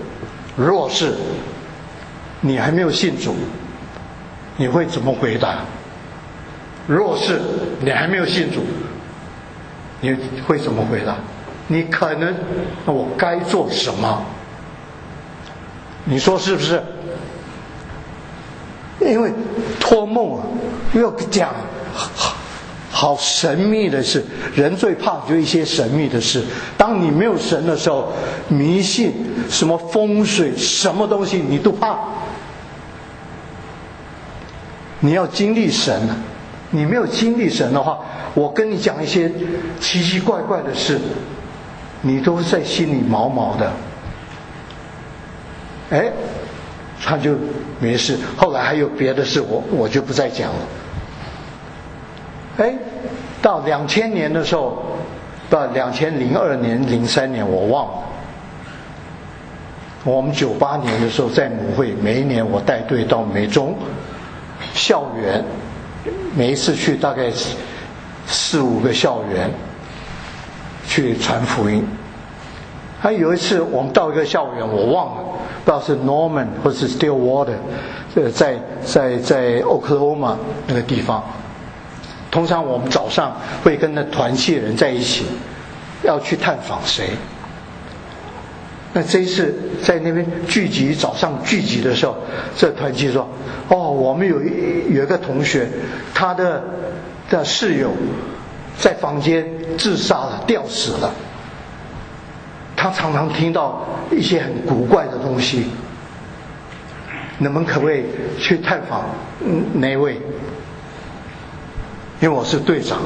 你还没有信主，你会怎么回答？若是你还没有信主，你会怎么回答？你可能，我该做什么？你说是不是？因为托梦要讲好神秘的事，人最怕就一些神秘的事。当你没有神的时候，迷信什么风水什么东西你都怕。你要经历神，你没有经历神的话，我跟你讲一些奇奇怪怪的事，你都在心里毛毛的。他就没事。后来还有别的事，我就不再讲了。到2000年的时候，到2002年、03年我忘了。我们98年的时候在母会，每一年我带队到美中校园，每一次去大概4-5个校园去传福音。有一次我们到一个校园，我忘了，不知道是 Norman 或是 Stillwater， 在 Oklahoma 那个地方。通常我们早上会跟那团契人在一起，要去探访谁。那这一次在那边早上聚集的时候，这团契说，我们有一个同学，他的室友在房间自杀了，吊死了。他常常听到一些很古怪的东西，你们可不可以去探访哪位？因为我是队长，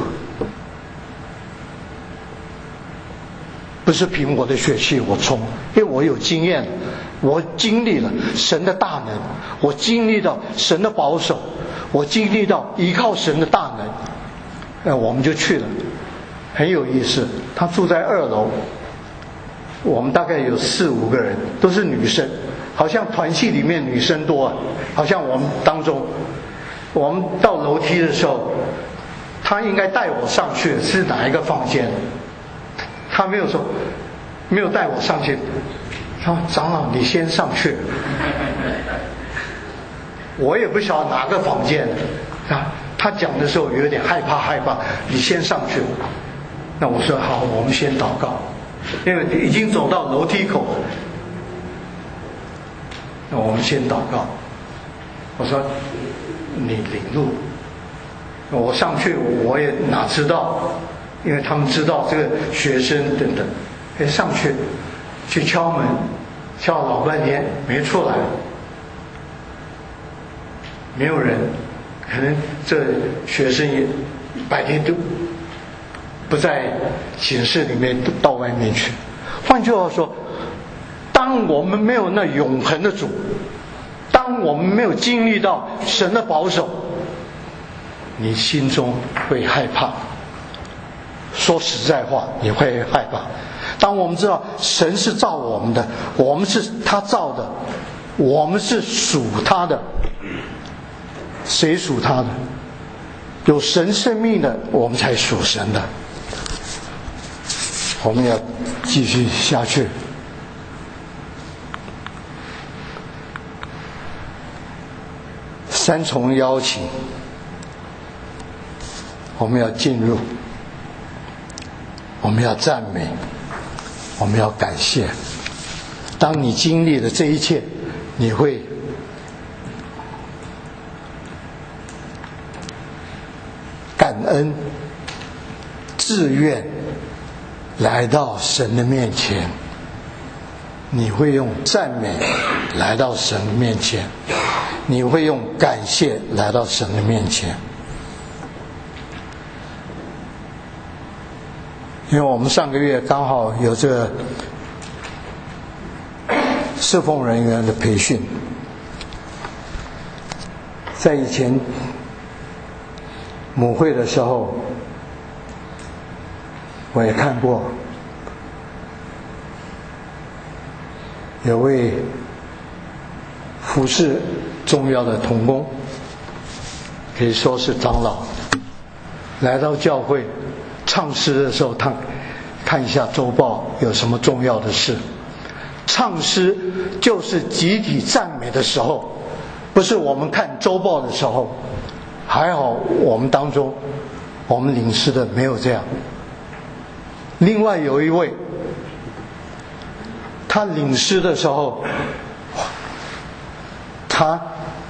不是凭我的血气我冲，因为我有经验，我经历了神的大能，我经历到神的保守，我经历到依靠神的大能。我们就去了，很有意思。他住在2楼，我们大概有4-5个人，都是女生，好像团契里面女生多，好像我们当中，我们到楼梯的时候，他应该带我上去，是哪一个房间？他没有说，没有带我上去。他说：“长老，你先上去。”我也不晓得哪个房间。他讲的时候有点害怕，你先上去。那我说好，我们先祷告，因为已经走到楼梯口了。那我们先祷告。我说你领路。我上去我也哪知道， 因为他们知道这个学生等等，上去敲门，敲了老半天没出来，没有人，可能这学生也白天都不在寝室里面，都到外面去。换句话说，当我们没有那永恒的主，当我们没有经历到神的保守，你心中会害怕。说实在话，你会害怕。当我们知道神是造我们的，我们是他造的，我们是属他的。谁属他的？有神生命的，我们才属神的。我们要继续下去。三重邀请，我们要进入，我们要赞美，我们要感谢。当你经历了这一切，你会感恩、自愿来到神的面前，你会用赞美来到神的面前，你会用感谢来到神的面前。因为我们上个月刚好有这个侍奉人员的培训，在以前母会的时候，我也看过有位服侍重要的同工，可以说是长老，来到教会唱诗的时候，他看一下周报有什么重要的事。唱诗就是集体赞美的时候，不是我们看周报的时候。还好我们当中，我们领诗的没有这样。另外有一位，他领诗的时候，他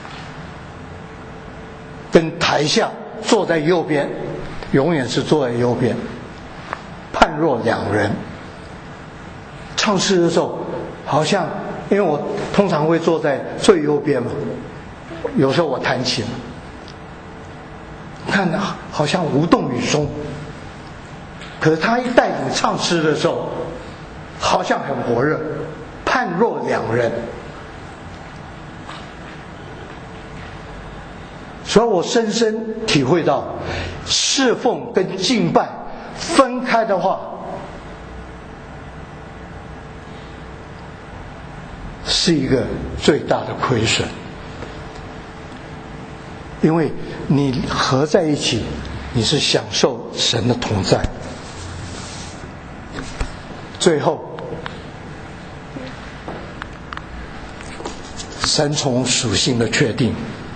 跟台下坐在右边，永远是坐在右边，判若两人。唱诗的时候，好像因为我通常会坐在最右边嘛，有时候我弹琴，看好像无动于衷。可是他一带领唱诗的时候，好像很火热，判若两人。所以我深深体会到，侍奉跟敬拜分开的话，是一个最大的亏损。因为你合在一起，你是享受神的同在。最后，三重属性的确定，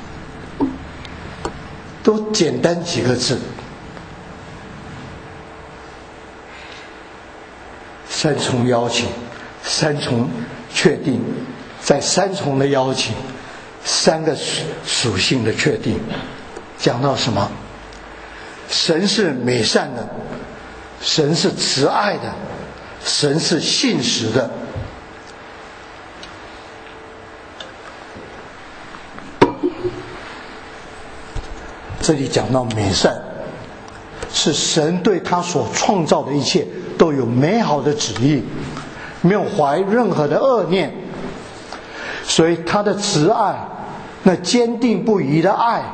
都简单几个字：三重邀请，三重确定，在三重的邀请，三个属性的确定。讲到什么？神是美善的，神是慈爱的，神是信实的。这里讲到美善，是神对他所创造的一切都有美好的旨意，没有怀任何的恶念。所以他的慈爱，那坚定不移的爱，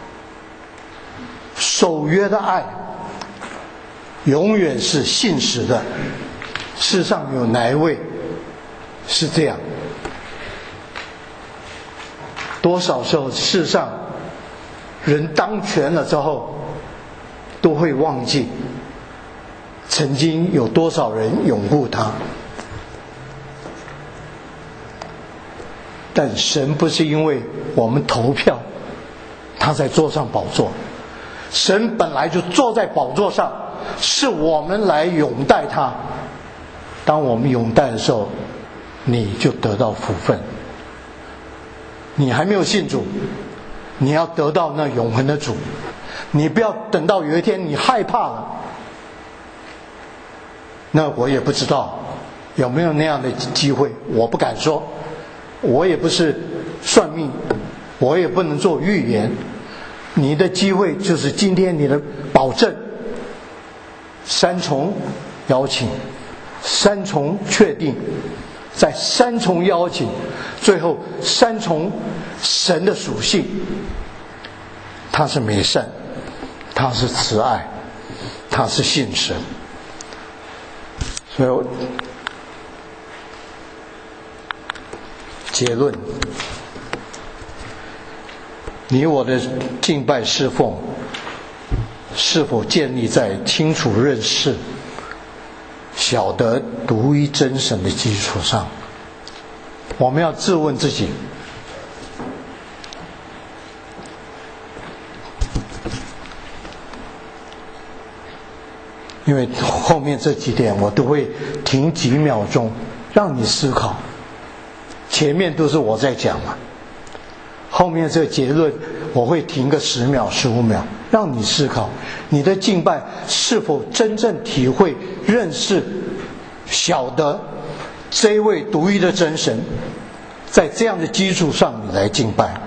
守约的爱，永远是信实的。世上有哪一位是这样？多少时候世上人当权了之后，都会忘记曾经有多少人拥护他。但神不是因为我们投票他才坐上宝座，神本来就坐在宝座上，是我们来拥戴他。当我们拥戴的时候，你就得到福分。你还没有信主，你要得到那永恒的主。你不要等到有一天你害怕了， 那我也不知道有没有那样的机会，我不敢说，我也不是算命，我也不能做预言。你的机会就是今天你的保证，三重邀请，三重确定，在三重邀请，最后三重神的属性，他是美善，他是慈爱，他是信神。所以结论，你我的敬拜侍奉是否建立在清楚认识、晓得独一真神的基础上？我们要自问自己。因为后面这几点我都会停几秒钟让你思考，前面都是我在讲嘛，后面这个结论我会停个10秒15秒让你思考，你的敬拜是否真正体会认识晓得这一位独一的真神，在这样的基础上你来敬拜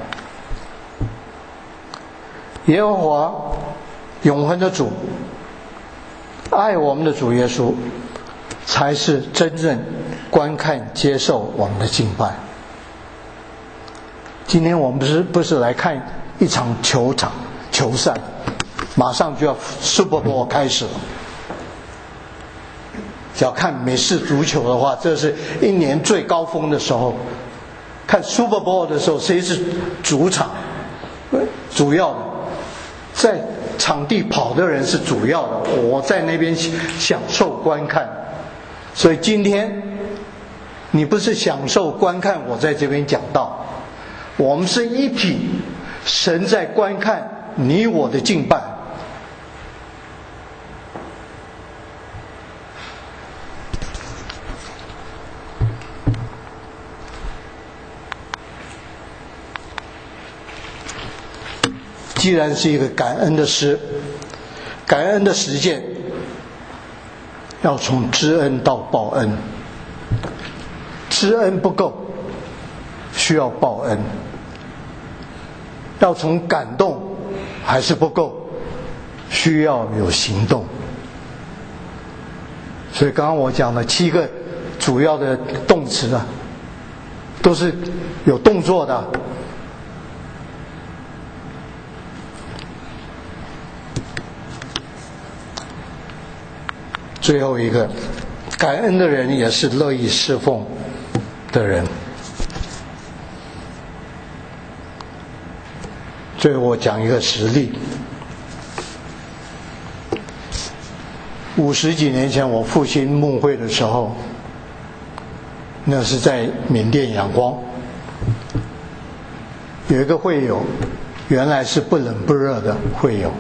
耶和华永恒的主，爱我们的主耶稣，才是真正观看接受我们的敬拜。今天我们不是来看一场球赛，马上就要 Super Bowl 开始了。只要看美式足球的话，这是一年最高峰的时候。看 Super Bowl 的时候，谁是主场？主要的，在场地跑的人是主要的，我在那边享受观看。所以今天你不是享受观看我在这边讲道，我们是一体，神在观看你我的敬拜。既然是一个感恩的诗，感恩的实践要从知恩到报恩，知恩不够，需要报恩，要从感动还是不够，需要有行动。所以刚刚我讲了7个主要的动词啊，都是有动作的。最后一个，感恩的人也是乐意侍奉的人。最后我讲一个实例，50几年前我复兴牧会的时候，那是在缅甸仰光，有一个会友，原来是不冷不热的会友，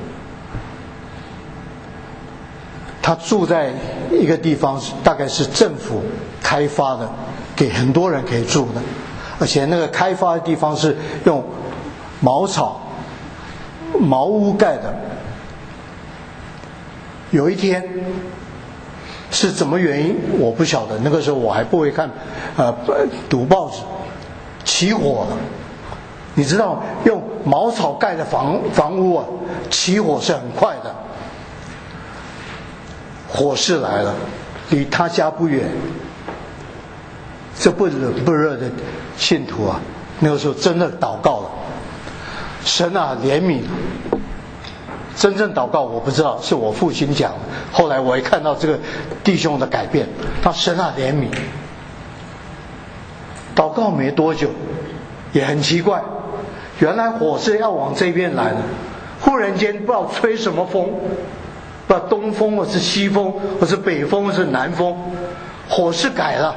他住在一个地方，大概是政府开发的，给很多人可以住的，而且那个开发的地方是用茅草、茅屋盖的。有一天是怎么原因我不晓得，那个时候我还不会看读报纸，起火了。你知道用茅草盖的房屋啊，起火是很快的。火势来了，离他家不远，这不冷不热的信徒啊，那个时候真的祷告了，神啊怜悯。真正祷告我不知道，是我父亲讲的，后来我也看到这个弟兄的改变，他神啊怜悯。祷告没多久，也很奇怪，原来火是要往这边来的，忽然间不知道吹什么风，不知道东风或是西风或是北风或是南风，火势改了，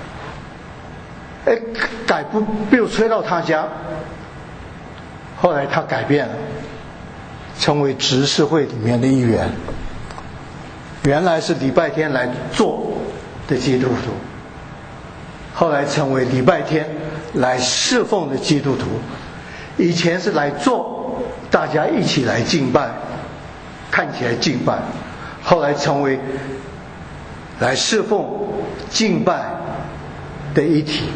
改不没有吹到他家，后来他改变了，成为执事会里面的一员，原来是礼拜天来做的基督徒，后来成为礼拜天来侍奉的基督徒，以前是来做，大家一起来敬拜，看起来敬拜，后来成为来侍奉敬拜的一体。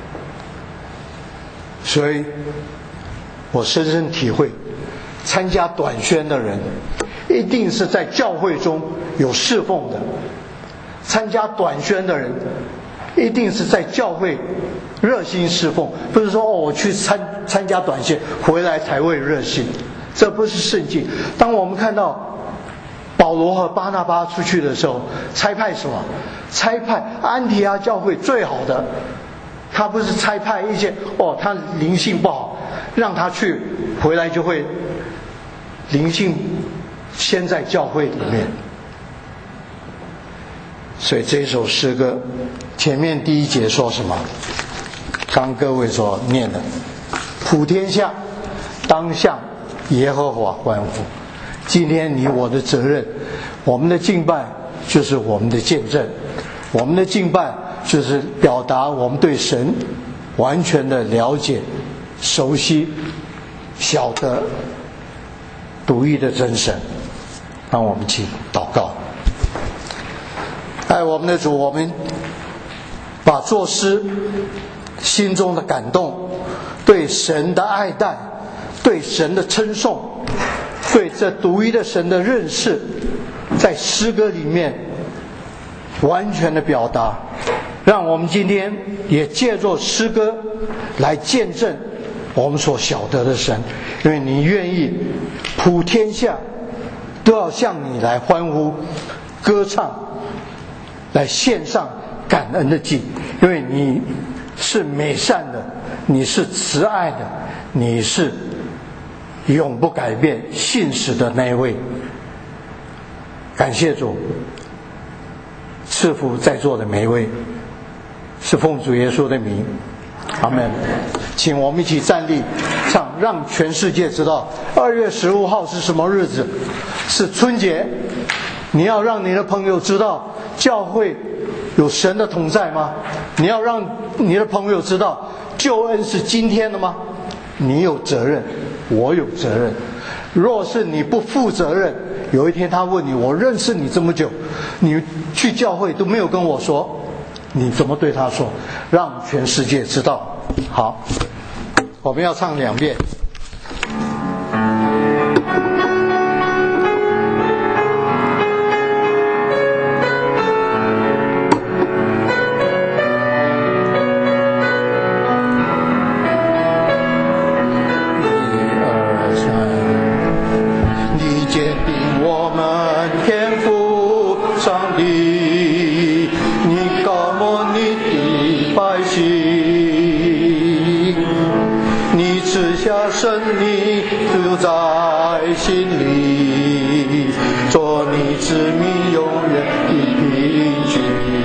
所以我深深体会，参加短宣的人一定是在教会中有侍奉的，参加短宣的人一定是在教会热心侍奉，不是说我去参加短宣回来才会热心，这不是圣经。当我们看到保罗和巴拿巴出去的时候，差派什么？差派安提阿教会最好的，他不是差派一些他灵性不好，让他去回来就会灵性先在教会里面。所以这首诗歌前面第一节说什么？刚各位所念的，普天下当向耶和华欢呼。今天你我的责任，我们的敬拜就是我们的见证，我们的敬拜就是表达我们对神完全的了解、熟悉、晓得独一的真神。让我们去祷告。爱我们的主，我们把作诗心中的感动，对神的爱戴，对神的称颂，对这独一的神的认识，在诗歌里面完全的表达，让我们今天也借着诗歌来见证我们所晓得的神。因为你愿意普天下都要向你来欢呼歌唱，来献上感恩的祭。因为你是美善的，你是慈爱的，你是永不改变信实的那一位。感谢主，赐福在座的每一位，是奉主耶稣的名，阿们。请我们一起站立唱，让全世界知道2月15号是什么日子，是春节。你要让你的朋友知道教会有神的同在吗？你要让你的朋友知道救恩是今天的吗？你有责任，我有责任。若是你不负责任，有一天他问你，我认识你这么久，你去教会都没有跟我说，你怎么对他说？让全世界知道。好，我们要唱2遍。生命住在心里，做你子民永远的凭据。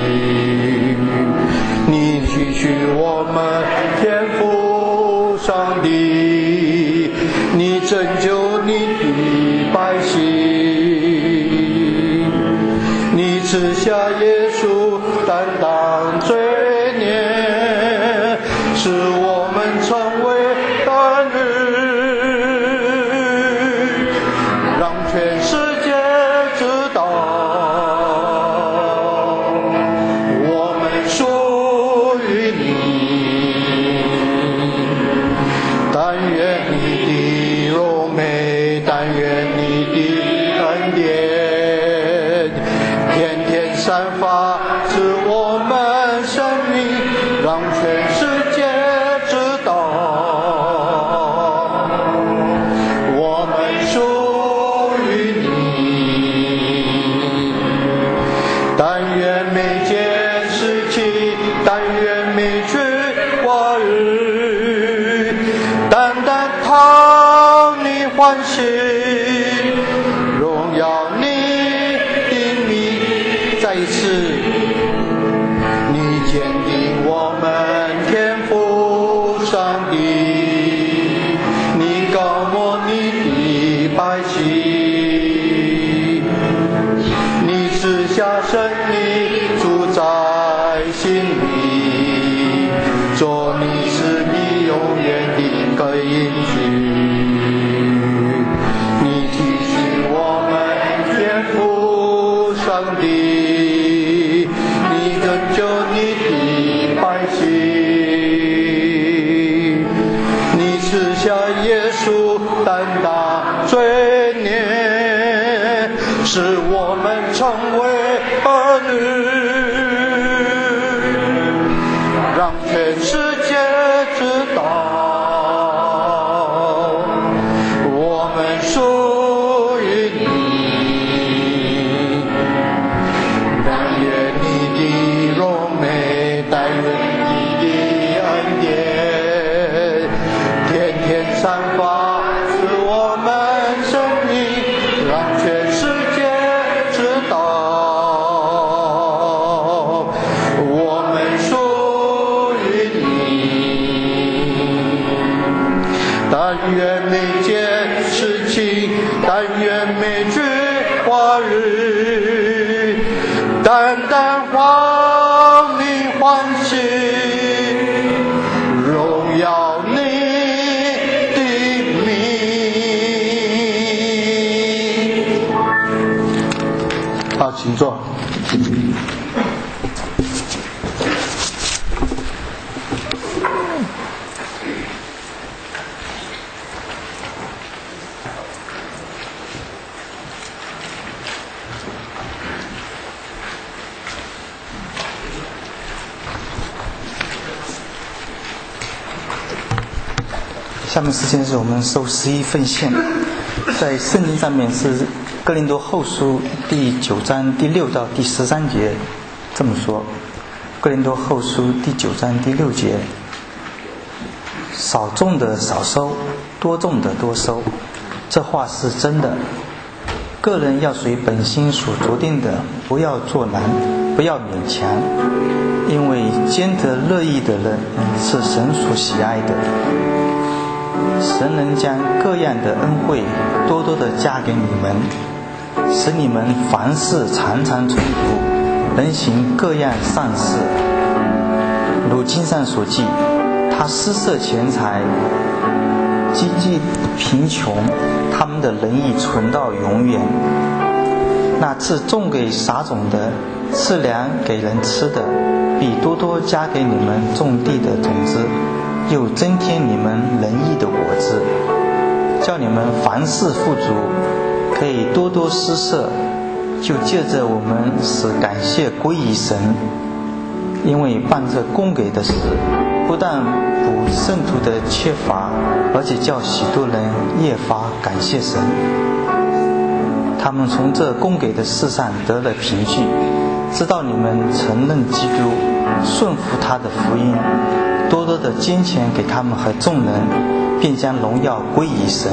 你提取我们天父上帝，你拯救你的百姓，你赐下耶稣担当罪孽，使我们成为儿女。欢喜荣耀你的名，再一次你坚定我们天父上帝，你高摩你的百姓，你赐下生命住在心里，做你是你永远的个应许。上帝， 使我们成为儿女，让全世界知道我们属于你。但愿你的荣美，但愿你的恩典天天散发，使我们生命让全世界知道我们属于你。但愿每件事情，但愿每句话语，单单欢你欢喜，荣耀你的名。好，请坐。 下面时间是我们受11奉献，在圣经上面是哥林多后书第9章第6到第13节这么说。哥林多后书第9章第6节，少种的少收，多种的多收，这话是真的。个人要随本心所酌定的，不要作难，不要勉强，因为兼得乐意的人是神所喜爱的。神能将各样的恩惠多多的加给你们，使你们凡事常常充足，能行各样善事。如经上所记，他施舍钱财，济济贫穷，他们的仁义存到永远。那赐种给撒种的，赐粮给人吃的，必多多加给你们种地的种子，又增添你们仁义的果子，叫你们凡事富足，可以多多施舍，就借着我们使感谢归于神。因为办这供给的事，不但补圣徒的缺乏，而且叫许多人越发感谢神。他们从这供给的事上得了凭据，知道你们承认基督，顺服他的福音，多多的捐钱给他们和众人，便将荣耀归于神。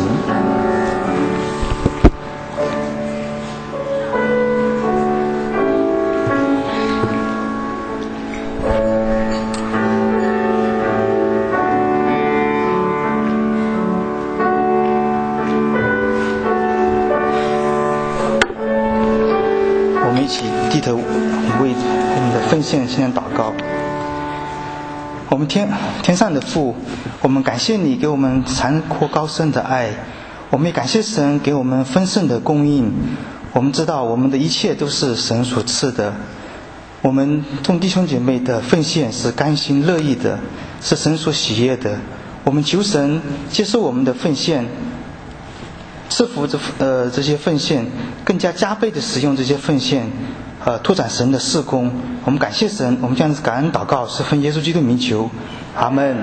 我们一起低头为我们的奉献献祷告。我们天上的父，我们感谢你给我们长阔高深的爱，我们也感谢神给我们丰盛的供应。我们知道我们的一切都是神所赐的，我们众弟兄姐妹的奉献是甘心乐意的，是神所喜悦的。我们求神接受我们的奉献，赐福这些奉献，更加加倍的使用这些奉献，拓展神的事工。我们感谢神，我们将感恩祷告是奉耶稣基督名求，阿们。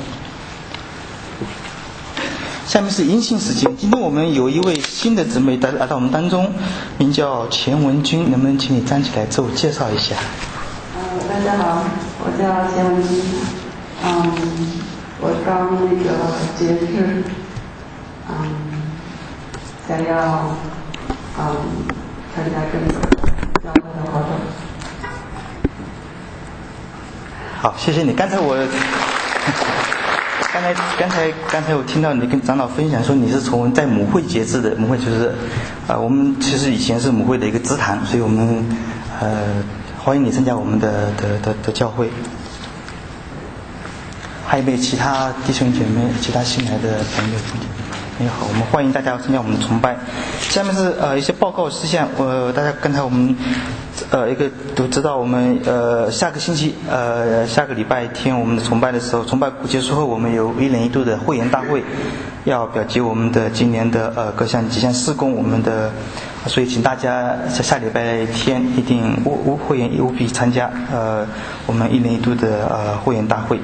下面是迎新时间，今天我们有一位新的姊妹来到我们当中，名叫钱文君，能不能请你站起来自我介绍一下？ 大家好，我叫钱文君，我刚那个节制，想要参加这个教会的活动。 好，谢谢你。刚才我听到你跟长老分享说你是从在母会节制的，母会就是我们其实以前是母会的一个支坛，所以我们欢迎你参加我们的教会。还有没有其他弟兄姐妹、其他新来的朋友？没有，好，我们欢迎大家参加我们的崇拜。下面是一些报告事项。大家刚才我们一个都知道我们下个星期下个礼拜天我们的崇拜的时候，崇拜结束后我们有1年1度的会员大会，要表决我们的今年的各项几项事工，我们的，所以请大家下礼拜天一定会员务必参加我们1年1度的会员大会。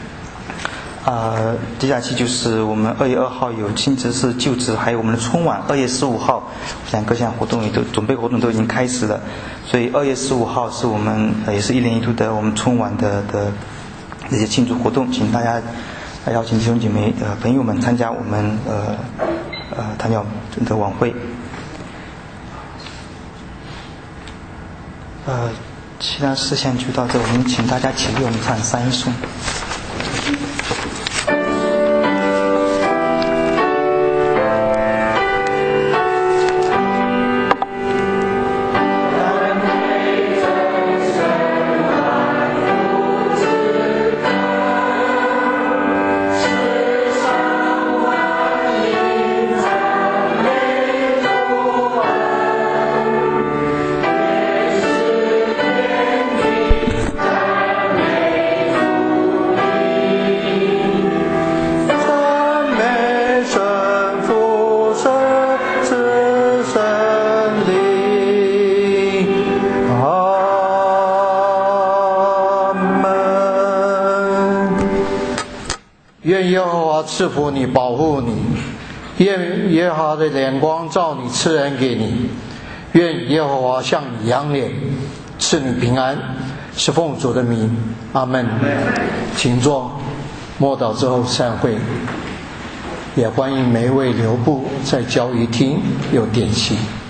接下去就是我们2月2号有亲职事就职，还有我们的春晚2月15号，我想各项活动准备活动都已经开始了，所以2月15号是我们也是1年1度的我们春晚的这些庆祝活动，请大家邀请弟兄姐妹朋友们参加我们参加我们的晚会。其他事项就到这，我们请大家起立，我们唱三一颂。 赐福你，保护你，愿耶和华的脸光照你，赐恩给你，愿耶和华向你扬脸，赐你平安，是奉主的名，阿们。请坐，默祷之后散会，也欢迎每一位留步在交谊厅有点心。